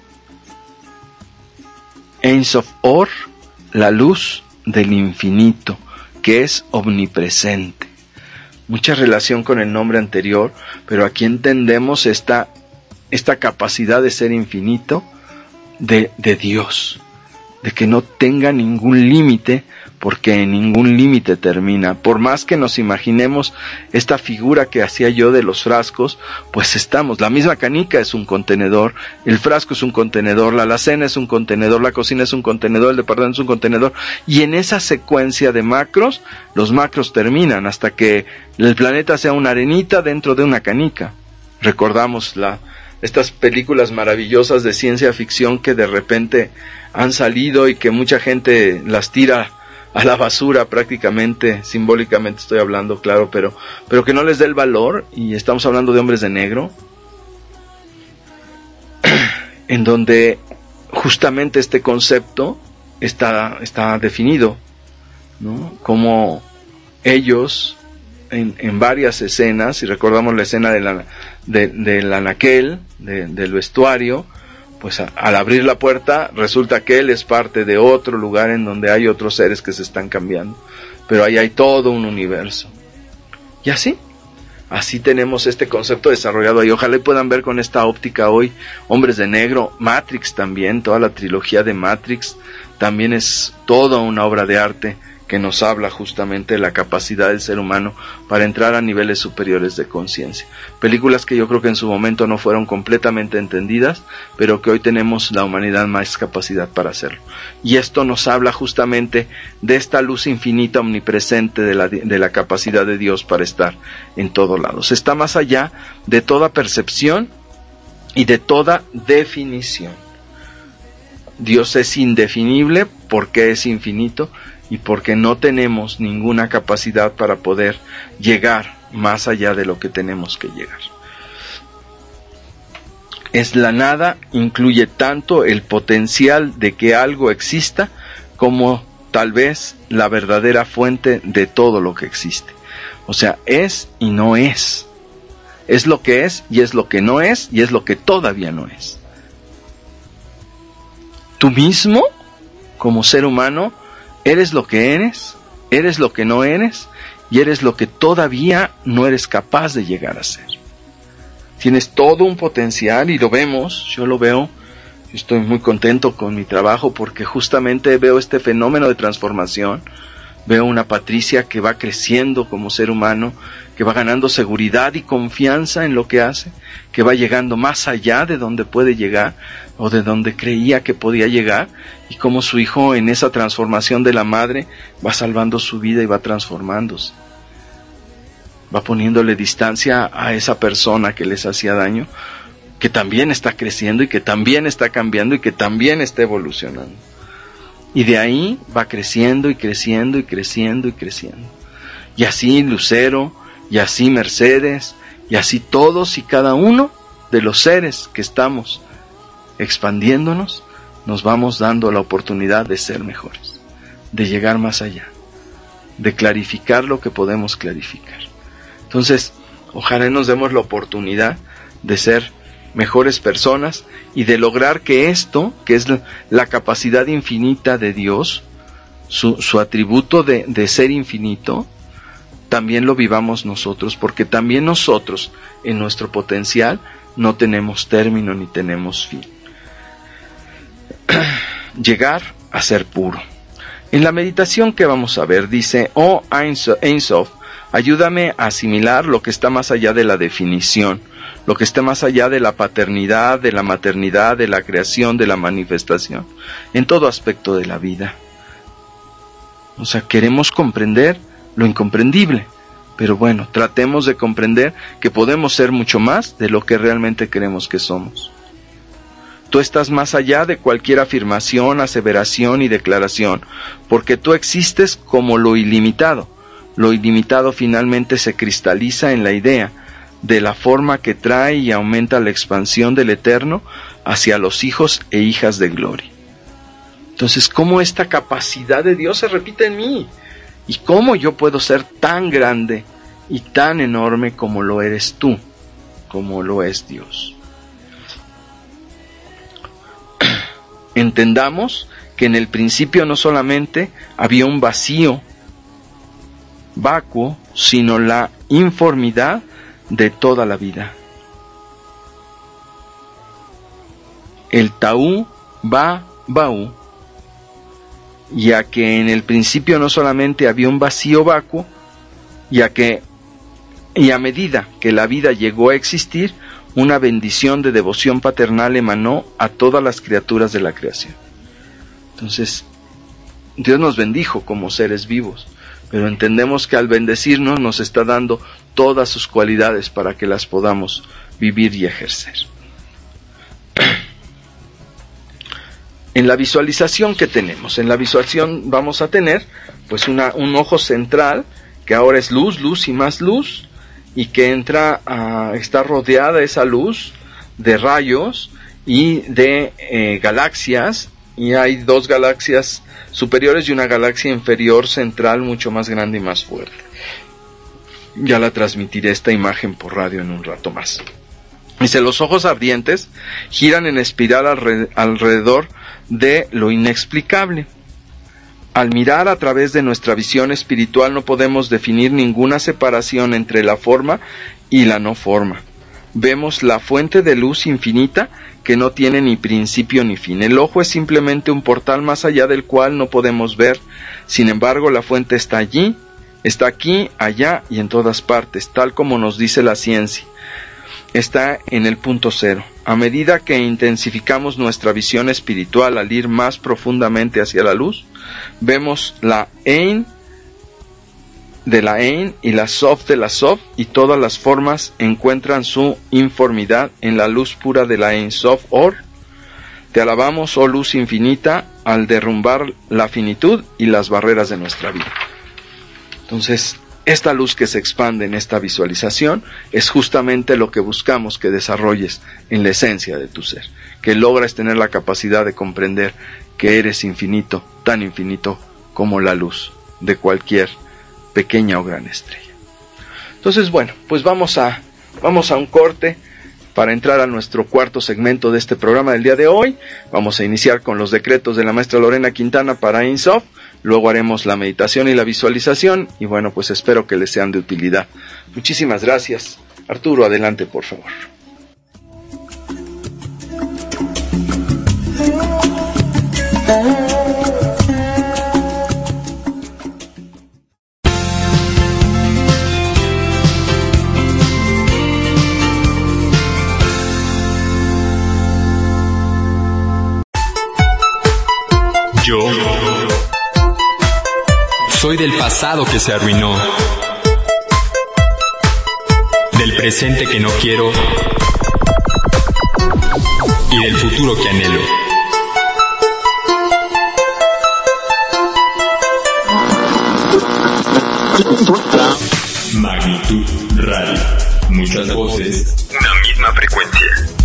Ein Sof Or, la luz del infinito, que es omnipresente. Mucha relación con el nombre anterior, pero aquí entendemos esta capacidad de ser infinito de Dios, de que no tenga ningún límite, porque en ningún límite termina. Por más que nos imaginemos esta figura que hacía yo de los frascos, pues la misma canica es un contenedor, el frasco es un contenedor, la alacena es un contenedor, la cocina es un contenedor, el departamento es un contenedor, y en esa secuencia de macros, los macros terminan hasta que el planeta sea una arenita dentro de una canica. Recordamos estas películas maravillosas de ciencia ficción que de repente han salido y que mucha gente las tira a la basura prácticamente, simbólicamente estoy hablando, claro, pero que no les dé el valor, y estamos hablando de Hombres de Negro, en donde justamente este concepto está definido, ¿no? Como ellos en varias escenas, si recordamos la escena del anaquel, del vestuario, pues al abrir la puerta resulta que él es parte de otro lugar en donde hay otros seres que se están cambiando, pero ahí hay todo un universo. Y así tenemos este concepto desarrollado ahí. Ojalá puedan ver con esta óptica hoy Hombres de Negro, Matrix también, toda la trilogía de Matrix también es toda una obra de arte que nos habla justamente de la capacidad del ser humano para entrar a niveles superiores de conciencia. Películas que yo creo que en su momento no fueron completamente entendidas, pero que hoy tenemos la humanidad más capacidad para hacerlo. Y esto nos habla justamente de esta luz infinita omnipresente de la capacidad de Dios para estar en todos lados. Está más allá de toda percepción y de toda definición. Dios es indefinible porque es infinito, y porque no tenemos ninguna capacidad para poder llegar más allá de lo que tenemos que llegar. Es la nada, incluye tanto el potencial de que algo exista como tal vez la verdadera fuente de todo lo que existe. O sea, es y no es. Es lo que es y es lo que no es y es lo que todavía no es. Tú mismo, como ser humano, Eres lo que eres lo que no eres, y eres lo que todavía no eres capaz de llegar a ser. Tienes todo un potencial y lo vemos, yo lo veo. Estoy muy contento con mi trabajo porque justamente veo este fenómeno de transformación. Veo una Patricia que va creciendo como ser humano, que va ganando seguridad y confianza en lo que hace, que va llegando más allá de donde puede llegar o de donde creía que podía llegar, y como su hijo en esa transformación de la madre va salvando su vida y va transformándose. Va poniéndole distancia a esa persona que les hacía daño, que también está creciendo y que también está cambiando y que también está evolucionando. Y de ahí va creciendo y creciendo y creciendo y creciendo. Y así Lucero, y así Mercedes, y así todos y cada uno de los seres que estamos expandiéndonos, nos vamos dando la oportunidad de ser mejores, de llegar más allá, de clarificar lo que podemos clarificar. Entonces, ojalá nos demos la oportunidad de ser mejores personas y de lograr que esto, que es la capacidad infinita de Dios, su atributo de ser infinito, también lo vivamos nosotros, porque también nosotros, en nuestro potencial, no tenemos término ni tenemos fin. Llegar a ser puro. En la meditación que vamos a ver, dice: oh Ein Sof, ayúdame a asimilar lo que está más allá de la definición, lo que está más allá de la paternidad, de la maternidad, de la creación, de la manifestación, en todo aspecto de la vida. O sea, queremos comprender lo incomprendible, pero bueno, tratemos de comprender que podemos ser mucho más de lo que realmente creemos que somos. Tú estás más allá de cualquier afirmación, aseveración y declaración, porque tú existes como lo ilimitado. Lo ilimitado finalmente se cristaliza en la idea de la forma que trae y aumenta la expansión del Eterno hacia los hijos e hijas de gloria. Entonces, ¿cómo esta capacidad de Dios se repite en mí? ¿Y cómo yo puedo ser tan grande y tan enorme como lo eres tú, como lo es Dios? Entendamos que en el principio no solamente había un vacío, vacuo, sino la informidad de toda la vida. El Taú va Baú, ya que en el principio no solamente había un vacío vacuo, y a medida que la vida llegó a existir, una bendición de devoción paternal emanó a todas las criaturas de la creación. Entonces, Dios nos bendijo como seres vivos, pero entendemos que al bendecirnos nos está dando todas sus cualidades para que las podamos vivir y ejercer. En la visualización que tenemos, en la visualización vamos a tener pues un ojo central, que ahora es luz, luz y más luz, y que está rodeada esa luz de rayos y de galaxias, y hay dos galaxias superiores y una galaxia inferior central mucho más grande y más fuerte. Ya la transmitiré esta imagen por radio en un rato más. Dice: los ojos ardientes giran en espiral alrededor de lo inexplicable. Al mirar a través de nuestra visión espiritual no podemos definir ninguna separación entre la forma y la no forma. Vemos la fuente de luz infinita que no tiene ni principio ni fin. El ojo es simplemente un portal más allá del cual no podemos ver. Sin embargo, la fuente está allí, está aquí, allá y en todas partes, tal como nos dice la ciencia. Está en el punto cero. A medida que intensificamos nuestra visión espiritual al ir más profundamente hacia la luz, vemos la Ein de la Ein y la Sof de la Sof, y todas las formas encuentran su informidad en la luz pura de la Ein Sof Or. Te alabamos, oh luz infinita, al derrumbar la finitud y las barreras de nuestra vida. Entonces, esta luz que se expande en esta visualización es justamente lo que buscamos que desarrolles en la esencia de tu ser, que logres tener la capacidad de comprender que eres infinito, tan infinito como la luz de cualquier pequeña o gran estrella. Entonces, bueno, pues vamos a un corte para entrar a nuestro cuarto segmento de este programa del día de hoy. Vamos a iniciar con los decretos de la maestra Lorena Quintana para Ein Sof, Luego haremos la meditación y la visualización y bueno, pues espero que les sean de utilidad. Muchísimas gracias. Arturo, adelante por favor. Yo soy del pasado que se arruinó, del presente que no quiero y del futuro que anhelo. Magnitud Radio. Muchas voces, una misma frecuencia.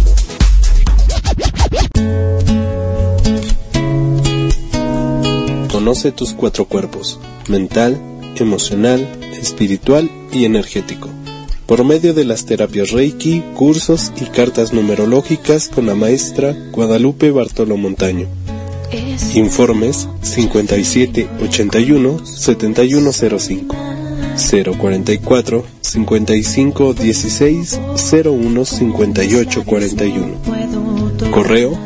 Conoce tus 4 cuerpos: mental, emocional, espiritual y energético, por medio de las terapias Reiki, cursos y cartas numerológicas con la maestra Guadalupe Bartolo Montaño. Informes 57 81 7105 044 55 16 01 58 41. Correo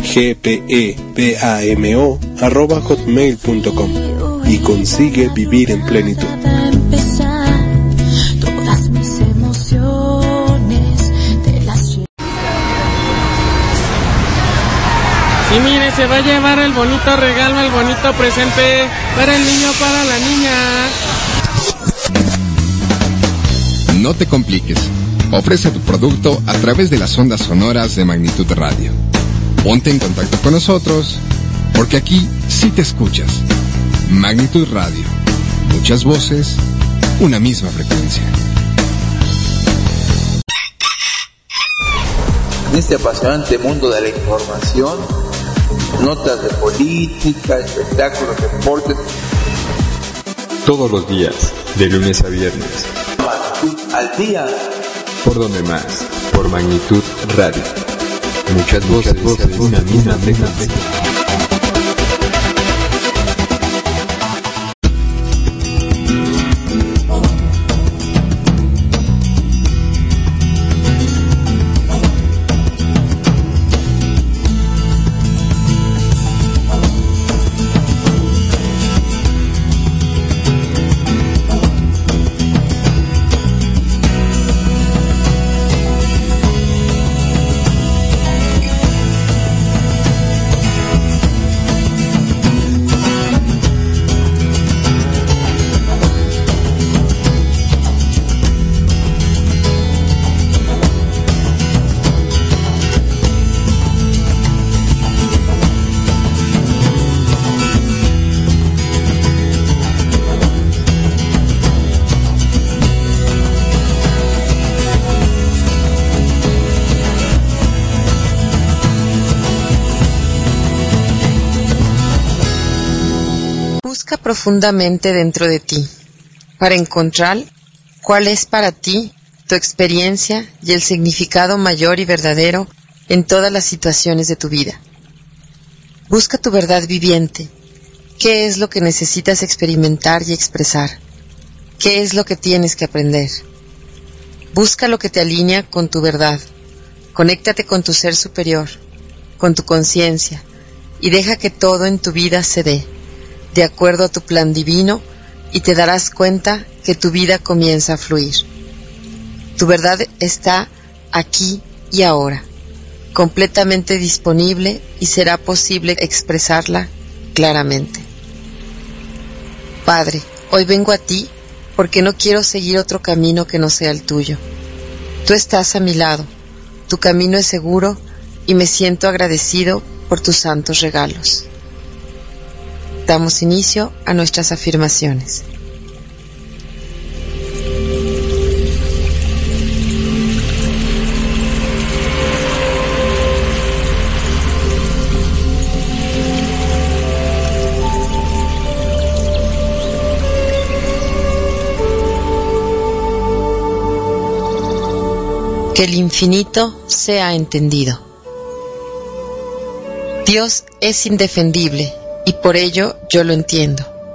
gpepamo@hotmail.com y consigue vivir en plenitud. Y mire, se va a llevar el bonito regalo, el bonito presente para el niño, para la niña. No te compliques. Ofrece tu producto a través de las ondas sonoras de Magnitud Radio. Ponte en contacto con nosotros, porque aquí sí te escuchas. Magnitud Radio. Muchas voces, una misma frecuencia. En este apasionante mundo de la información, notas de política, espectáculos, deportes. Todos los días, de lunes a viernes. Al día. ¿Por donde más? Por Magnitud Radio. Muchas voces, una misma frecuencia. Profundamente dentro de ti, para encontrar cuál es para ti tu experiencia y el significado mayor y verdadero en todas las situaciones de tu vida. Busca tu verdad viviente. ¿Qué es lo que necesitas experimentar y expresar? ¿Qué es lo que tienes que aprender? Busca lo que te alinea con tu verdad. Conéctate con tu ser superior, con tu conciencia, y deja que todo en tu vida se dé de acuerdo a tu plan divino, y te darás cuenta que tu vida comienza a fluir. Tu verdad está aquí y ahora, completamente disponible, y será posible expresarla claramente. Padre, hoy vengo a ti porque no quiero seguir otro camino que no sea el tuyo. Tú estás a mi lado, tu camino es seguro y me siento agradecido por tus santos regalos. Damos inicio a nuestras afirmaciones. Que el infinito sea entendido. Dios es indefendible y por ello yo lo entiendo.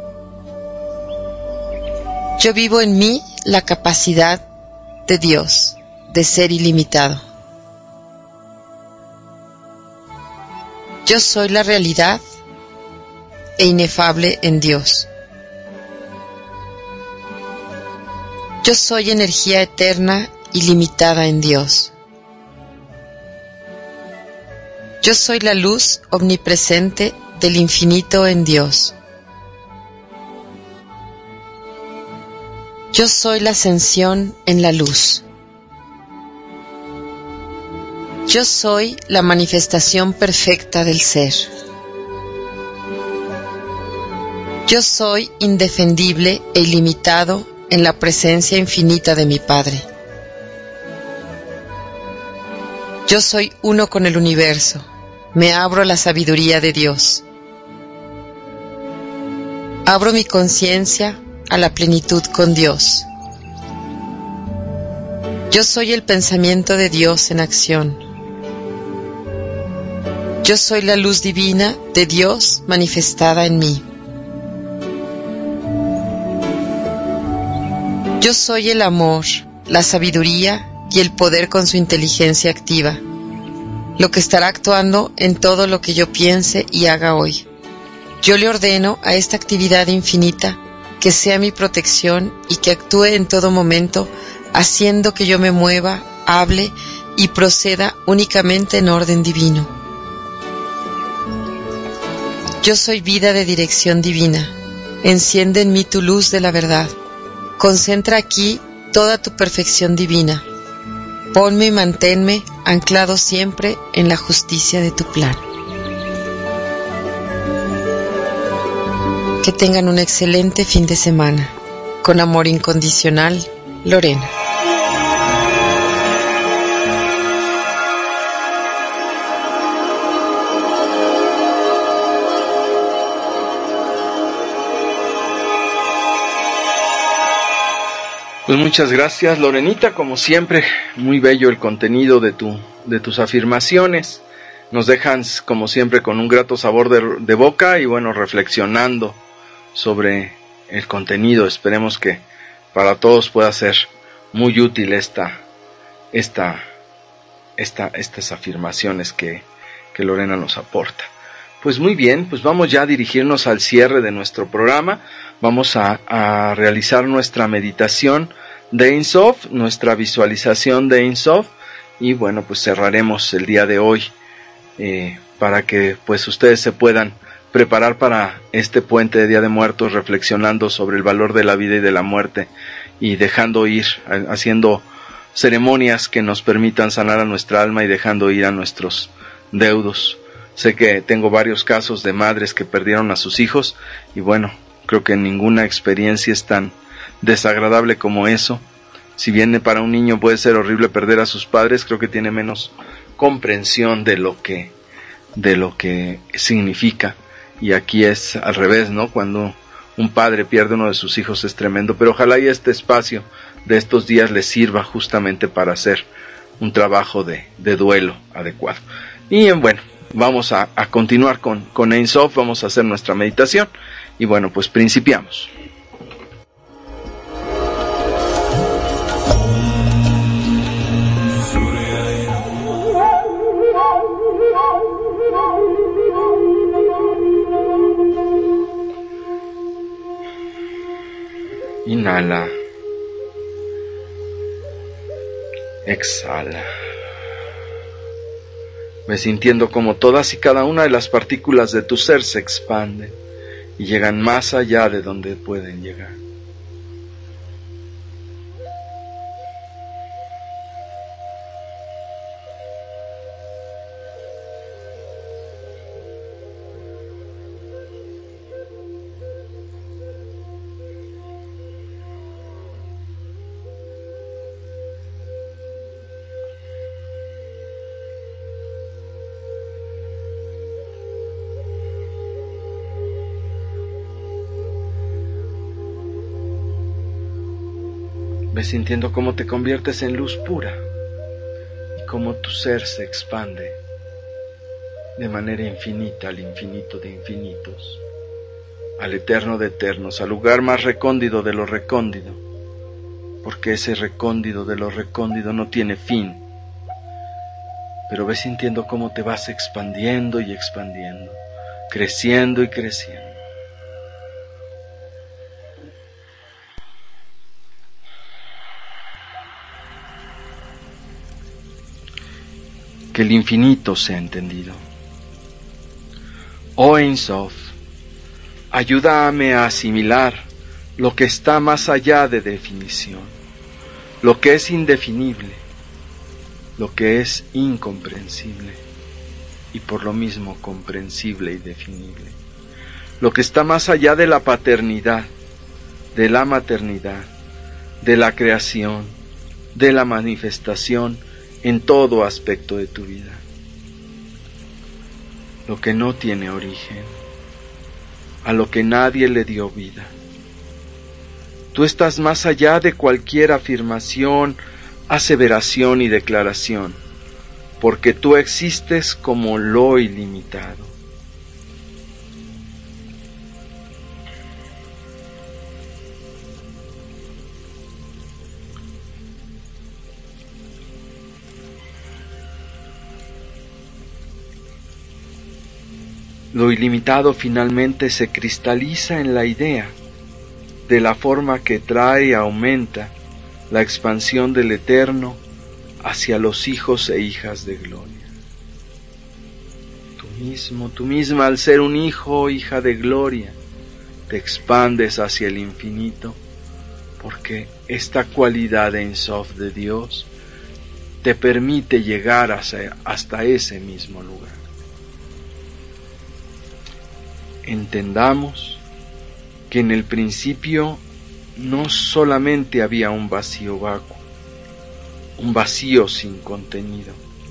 Yo vivo en mí la capacidad de Dios de ser ilimitado. Yo soy la realidad e inefable en Dios. Yo soy energía eterna ilimitada en Dios. Yo soy la luz omnipresente del infinito en Dios. Yo soy la ascensión en la luz. Yo soy la manifestación perfecta del ser. Yo soy indefendible e ilimitado en la presencia infinita de mi Padre. Yo soy uno con el universo. Me abro a la sabiduría de Dios. Abro mi conciencia a la plenitud con Dios. Yo soy el pensamiento de Dios en acción. Yo soy la luz divina de Dios manifestada en mí. Yo soy el amor, la sabiduría y el poder con su inteligencia activa, lo que estará actuando en todo lo que yo piense y haga hoy. Yo le ordeno a esta actividad infinita que sea mi protección y que actúe en todo momento, haciendo que yo me mueva, hable y proceda únicamente en orden divino. Yo soy vida de dirección divina. Enciende en mí tu luz de la verdad. Concentra aquí toda tu perfección divina. Ponme y manténme anclado siempre en la justicia de tu plan. Que tengan un excelente fin de semana. Con amor incondicional, Lorena. Pues muchas gracias, Lorenita, como siempre, muy bello el contenido de tus afirmaciones. Nos dejan, como siempre, con un grato sabor de boca y bueno, reflexionando sobre el contenido. Esperemos que para todos pueda ser muy útil estas afirmaciones que Lorena nos aporta. Pues muy bien, pues vamos ya a dirigirnos al cierre de nuestro programa. Vamos a realizar nuestra meditación de Ein Sof, nuestra visualización de Ein Sof, y bueno, pues cerraremos el día de hoy para que pues ustedes se puedan preparar para este puente de Día de Muertos, reflexionando sobre el valor de la vida y de la muerte y dejando ir, haciendo ceremonias que nos permitan sanar a nuestra alma y dejando ir a nuestros deudos. Sé que tengo varios casos de madres que perdieron a sus hijos y bueno, creo que ninguna experiencia es tan desagradable como eso. Si bien para un niño puede ser horrible perder a sus padres, creo que tiene menos comprensión de lo que significa. Y aquí es al revés, ¿no? Cuando un padre pierde uno de sus hijos es tremendo, pero ojalá y este espacio de estos días les sirva justamente para hacer un trabajo de duelo adecuado. Y bueno, vamos a continuar con Ein Sof, vamos a hacer nuestra meditación y bueno, pues principiamos. Inhala. Exhala. Ve sintiendo como todas y cada una de las partículas de tu ser se expanden y llegan más allá de donde pueden llegar. Ves sintiendo cómo te conviertes en luz pura y cómo tu ser se expande de manera infinita al infinito de infinitos. al eterno de eternos, al lugar más recóndito de lo recóndito, porque ese recóndito de lo recóndito no tiene fin, pero ves sintiendo cómo te vas expandiendo y expandiendo, creciendo y creciendo. Que el infinito sea entendido. Oh Ein Sof, ayúdame a asimilar lo que está más allá de definición, lo que es indefinible, lo que es incomprensible y por lo mismo comprensible y definible, lo que está más allá de la paternidad, de la maternidad, de la creación, de la manifestación en todo aspecto de tu vida, lo que no tiene origen, a lo que nadie le dio vida. Tú estás más allá de cualquier afirmación, aseveración y declaración, porque tú existes como lo ilimitado. Lo ilimitado finalmente se cristaliza en la idea de la forma que trae y aumenta la expansión del Eterno hacia los hijos e hijas de gloria. Tú misma, al ser un hijo o hija de gloria, te expandes hacia el infinito, porque esta cualidad de Ein Sof de Dios te permite llegar hasta ese mismo lugar. Entendamos que en el principio no solamente había un vacío vacuo, un vacío sin contenido,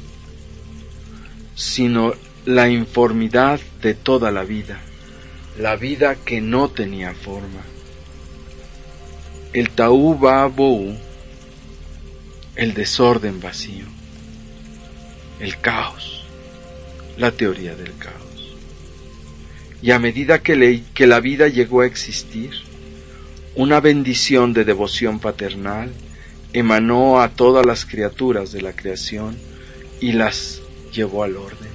sino la informidad de toda la vida que no tenía forma, el Tahu Ba'Bou, el desorden vacío, el caos, la teoría del caos. Y a medida que la vida llegó a existir, una bendición de devoción paternal emanó a todas las criaturas de la creación y las llevó al orden.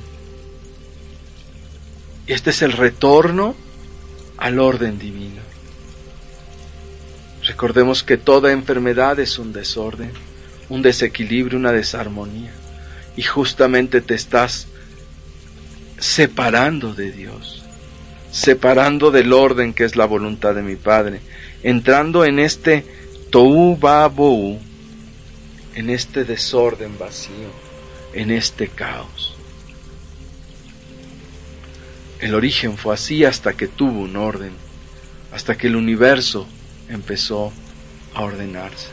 Este es el retorno al orden divino. Recordemos que toda enfermedad es un desorden, un desequilibrio, una desarmonía, y justamente te estás separando de Dios, separando del orden que es la voluntad de mi Padre, entrando en este Tohu Ba'Bou, en este desorden vacío, en este caos. El origen fue así hasta que tuvo un orden, hasta que el universo empezó a ordenarse.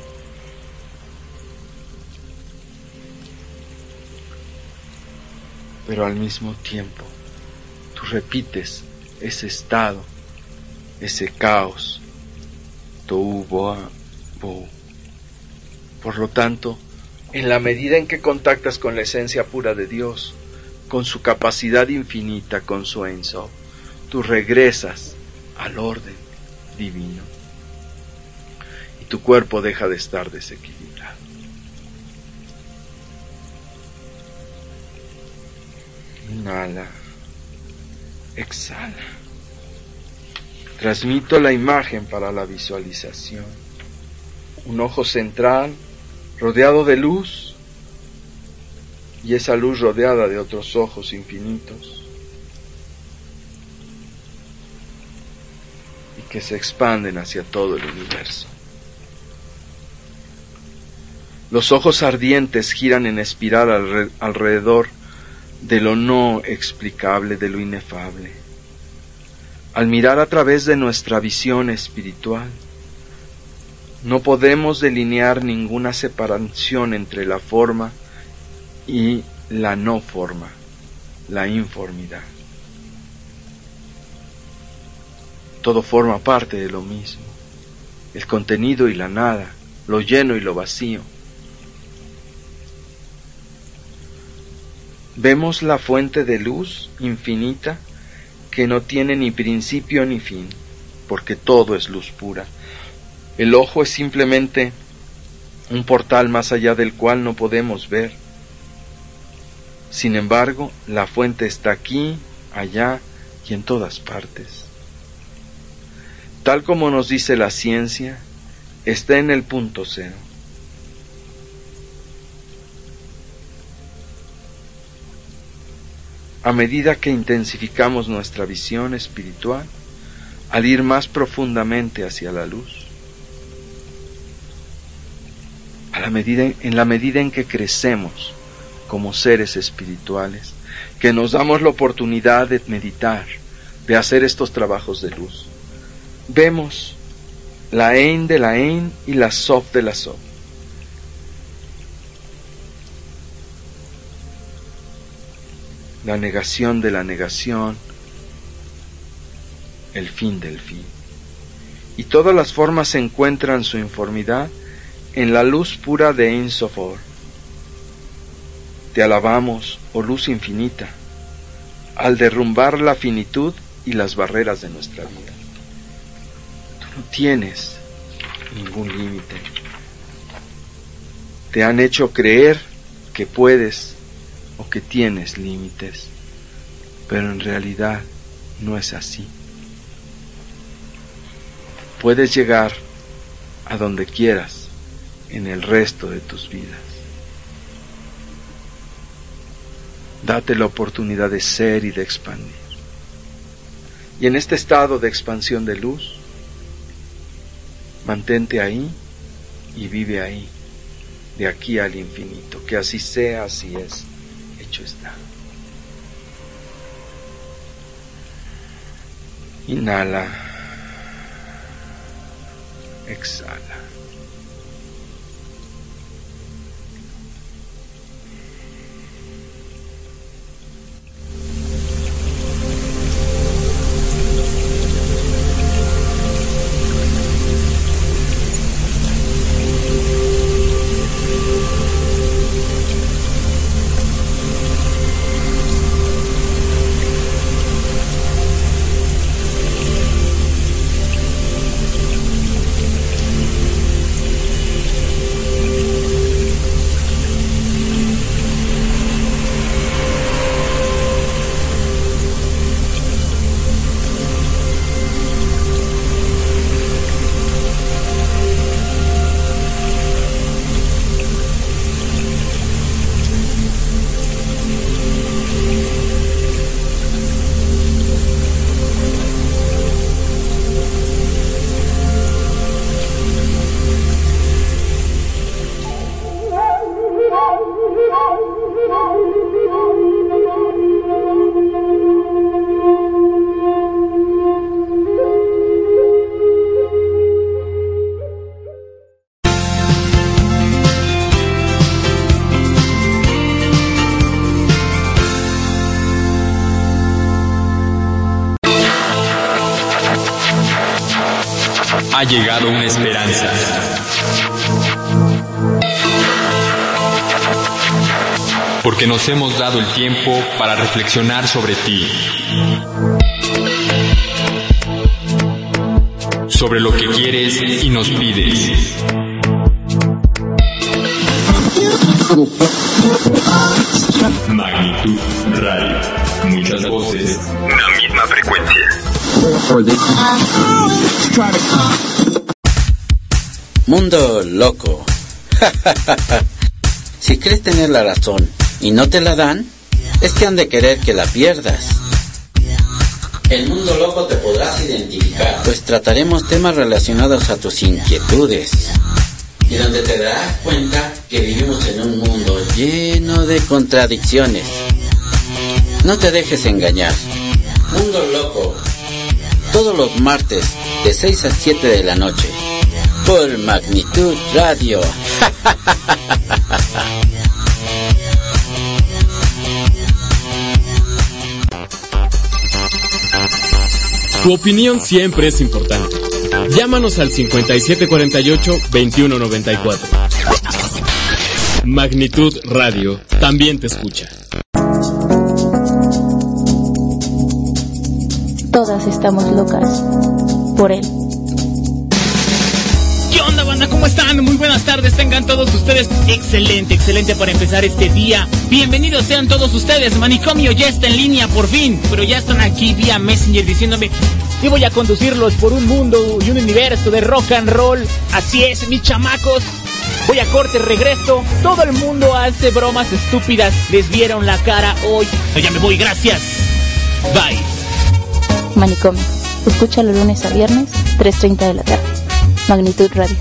Pero al mismo tiempo, tú repites ese estado, ese caos, Tohu Ba'Bou. Por lo tanto, en la medida en que contactas con la esencia pura de Dios, con su capacidad infinita, con su Ein Sof, tú regresas al orden divino y tu cuerpo deja de estar desequilibrado. Inhala, exhala. Transmito la imagen para la visualización. Un ojo central rodeado de luz y esa luz rodeada de otros ojos infinitos y que se expanden hacia todo el universo. Los ojos ardientes giran en espiral alrededor de lo no explicable, de lo inefable. Al mirar a través de nuestra visión espiritual, no podemos delinear ninguna separación entre la forma y la no forma, la informidad. Todo forma parte de lo mismo, el contenido y la nada, lo lleno y lo vacío. Vemos la fuente de luz infinita que no tiene ni principio ni fin, porque todo es luz pura. El ojo es simplemente un portal más allá del cual no podemos ver. Sin embargo, la fuente está aquí, allá y en todas partes. Tal como nos dice la ciencia, está en el punto cero. A medida que intensificamos nuestra visión espiritual, al ir más profundamente hacia la luz, en la medida en que crecemos como seres espirituales, que nos damos la oportunidad de meditar, de hacer estos trabajos de luz, vemos la Ein de la Ein y la Sof de la Sof. La negación de la negación, el fin del fin. Y todas las formas encuentran su informidad en la luz pura de Ein Sofor. Te alabamos, oh luz infinita, al derrumbar la finitud y las barreras de nuestra vida. Tú no tienes ningún límite. Te han hecho creer que puedes o que tienes límites, pero en realidad no es así. Puedes llegar a donde quieras en el resto de tus vidas. Date la oportunidad de ser y de expandir. Y en este estado de expansión de luz, mantente ahí y vive ahí, de aquí al infinito. Que así sea, así es, hecho está. Inhala, exhala. Ha llegado una esperanza. Porque nos hemos dado el tiempo para reflexionar sobre ti. Sobre lo que quieres y nos pides. Magnitud Radio. Muchas voces. La misma frecuencia. Mundo loco. Si crees tener la razón y no te la dan, es que han de querer que la pierdas. El mundo loco te podrás identificar, pues trataremos temas relacionados a tus inquietudes, y donde te darás cuenta que vivimos en un mundo lleno de contradicciones. No te dejes engañar. Mundo loco, todos los martes de 6 a 7 de la noche, por Magnitud Radio. Tu opinión siempre es importante. Llámanos al 5748-2194. Magnitud Radio también te escucha. Todas estamos locas por él. ¿Qué onda, banda? ¿Cómo están? Muy buenas tardes, tengan todos ustedes. Excelente para empezar este día. Bienvenidos sean todos ustedes. Manicomio ya está en línea por fin, pero ya están aquí vía Messenger diciéndome: y voy a conducirlos por un mundo y un universo de rock and roll. Así es, mis chamacos. Voy a corte, regreso. Todo el mundo hace bromas estúpidas. Les vieron la cara hoy. Yo ya me voy, gracias. Bye. Manicomio, escúchalo lunes a viernes, 3:30 de la tarde. Magnitud Radio.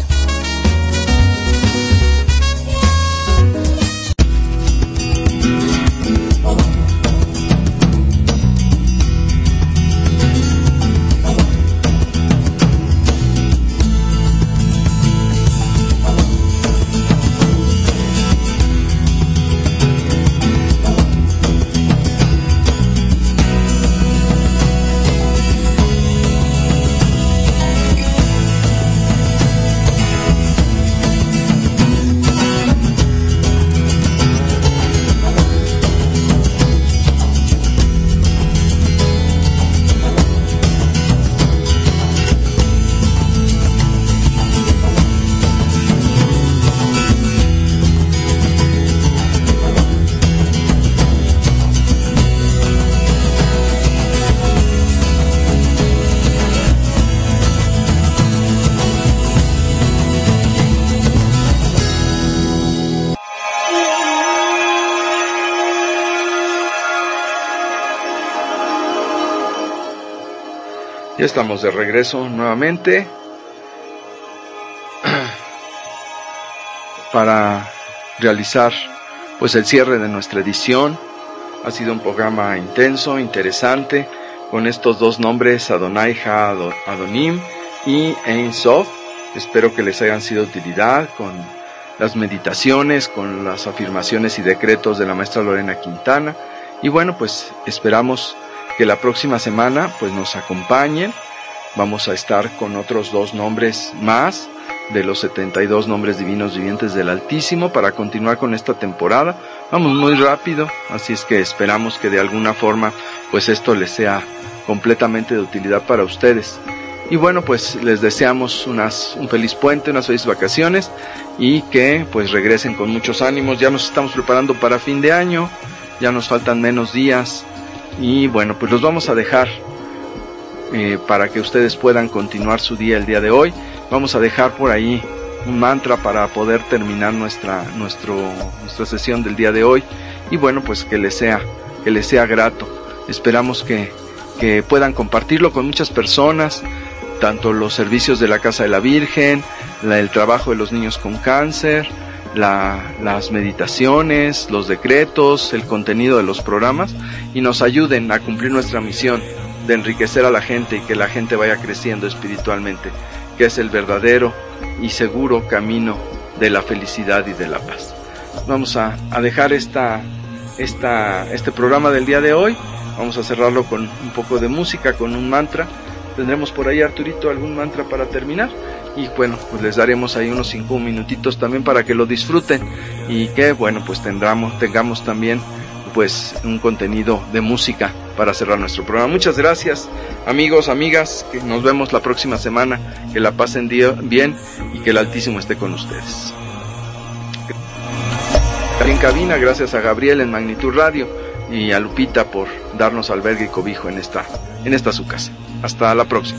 Ya estamos de regreso nuevamente para realizar pues el cierre de nuestra edición. Ha sido un programa intenso, interesante, con estos dos nombres, Adonai Ha Adonim y Ein Sof. Espero que les hayan sido de utilidad con las meditaciones, con las afirmaciones y decretos de la maestra Lorena Quintana. Y bueno, pues esperamos que la próxima semana pues nos acompañen. Vamos a estar con otros dos nombres más de los 72 nombres divinos vivientes del Altísimo para continuar con esta temporada. Vamos muy rápido, así es que esperamos que de alguna forma pues esto les sea completamente de utilidad para ustedes. Y bueno, pues les deseamos un feliz puente, unas felices vacaciones y que pues regresen con muchos ánimos. Ya nos estamos preparando para fin de año, ya nos faltan menos días. Y bueno, pues los vamos a dejar para que ustedes puedan continuar su día el día de hoy. Vamos a dejar por ahí un mantra para poder terminar nuestra sesión del día de hoy. Y bueno, pues que les sea grato. Esperamos que puedan compartirlo con muchas personas, tanto los servicios de la Casa de la Virgen, el trabajo de los niños con cáncer, las meditaciones, los decretos, el contenido de los programas, y nos ayuden a cumplir nuestra misión de enriquecer a la gente y que la gente vaya creciendo espiritualmente, que es el verdadero y seguro camino de la felicidad y de la paz. Vamos a dejar este programa del día de hoy. Vamos a cerrarlo con un poco de música, con un mantra. Tendremos por ahí, Arturito, algún mantra para terminar. Y bueno, pues les daremos ahí unos 5 minutitos también para que lo disfruten. Y que bueno, pues tengamos también pues un contenido de música para cerrar nuestro programa. Muchas gracias, amigos, amigas, que nos vemos la próxima semana. Que la pasen bien y que el Altísimo esté con ustedes. En cabina, gracias a Gabriel en Magnitud Radio y a Lupita por darnos albergue y cobijo en esta su casa. Hasta la próxima.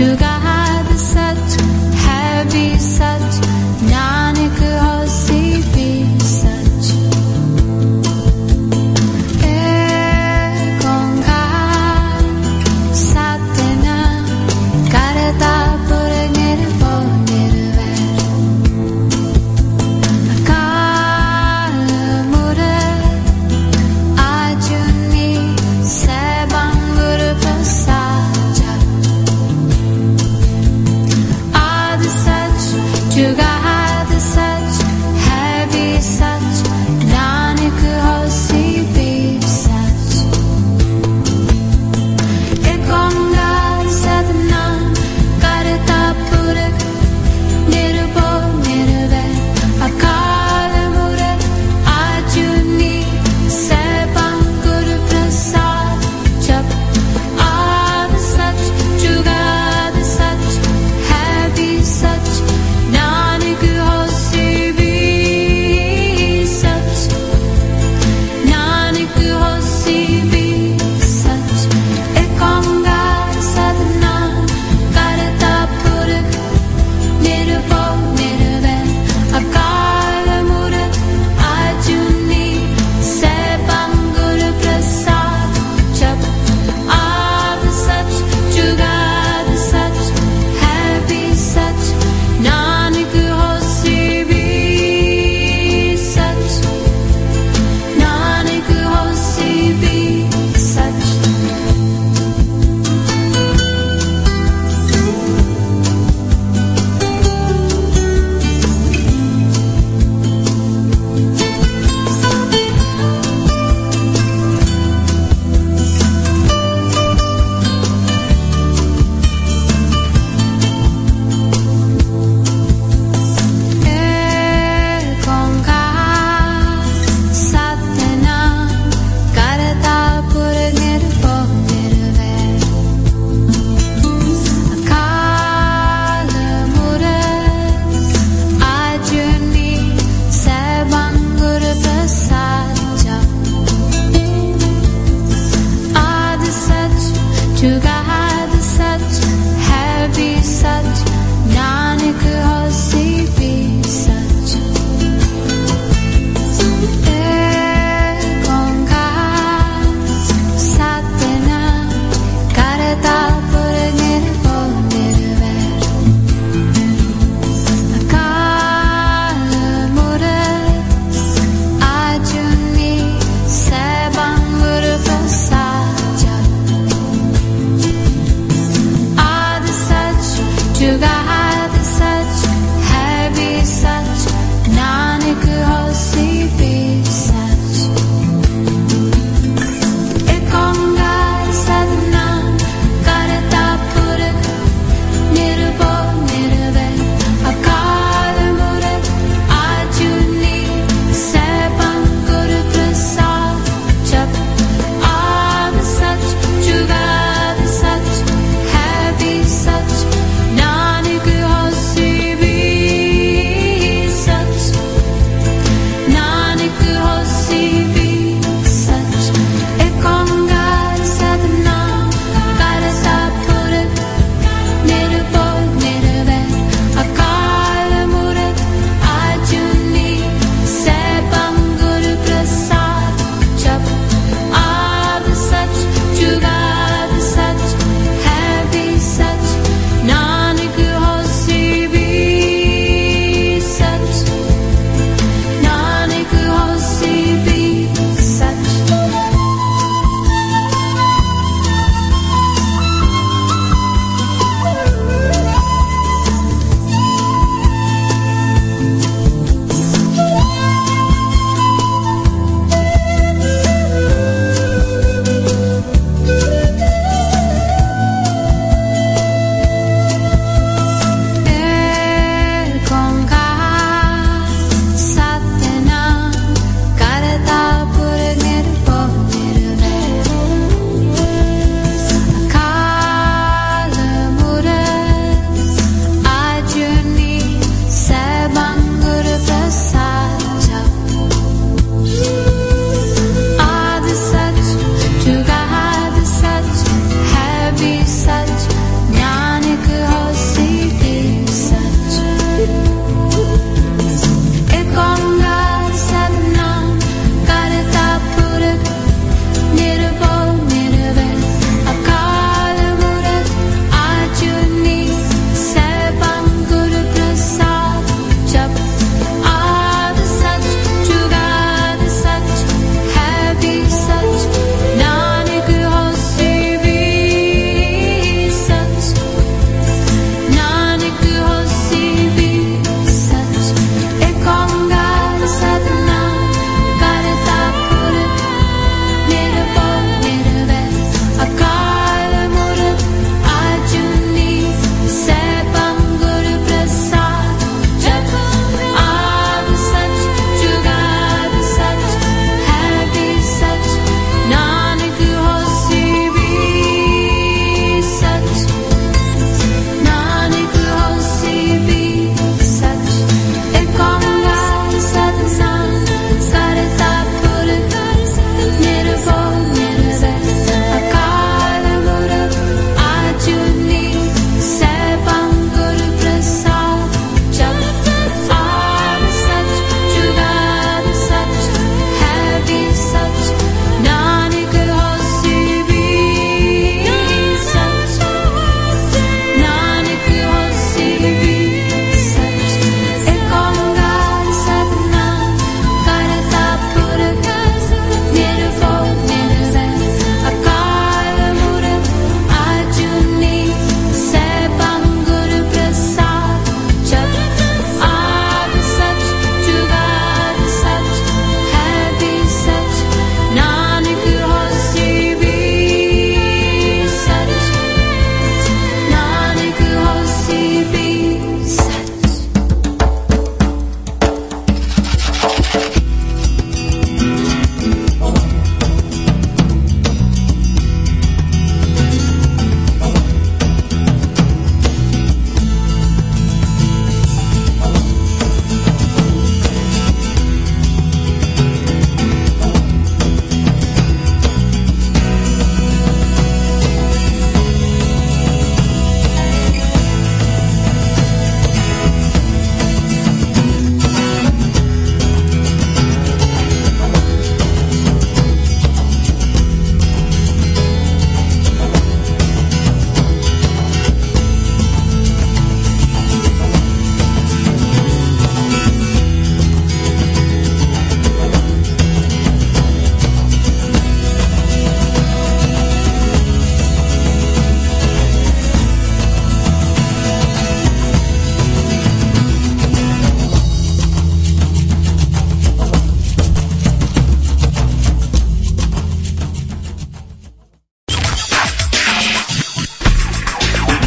Nanak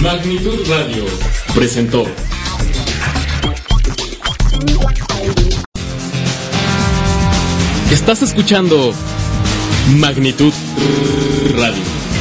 Magnitud Radio presentó. Estás escuchando Magnitud Radio.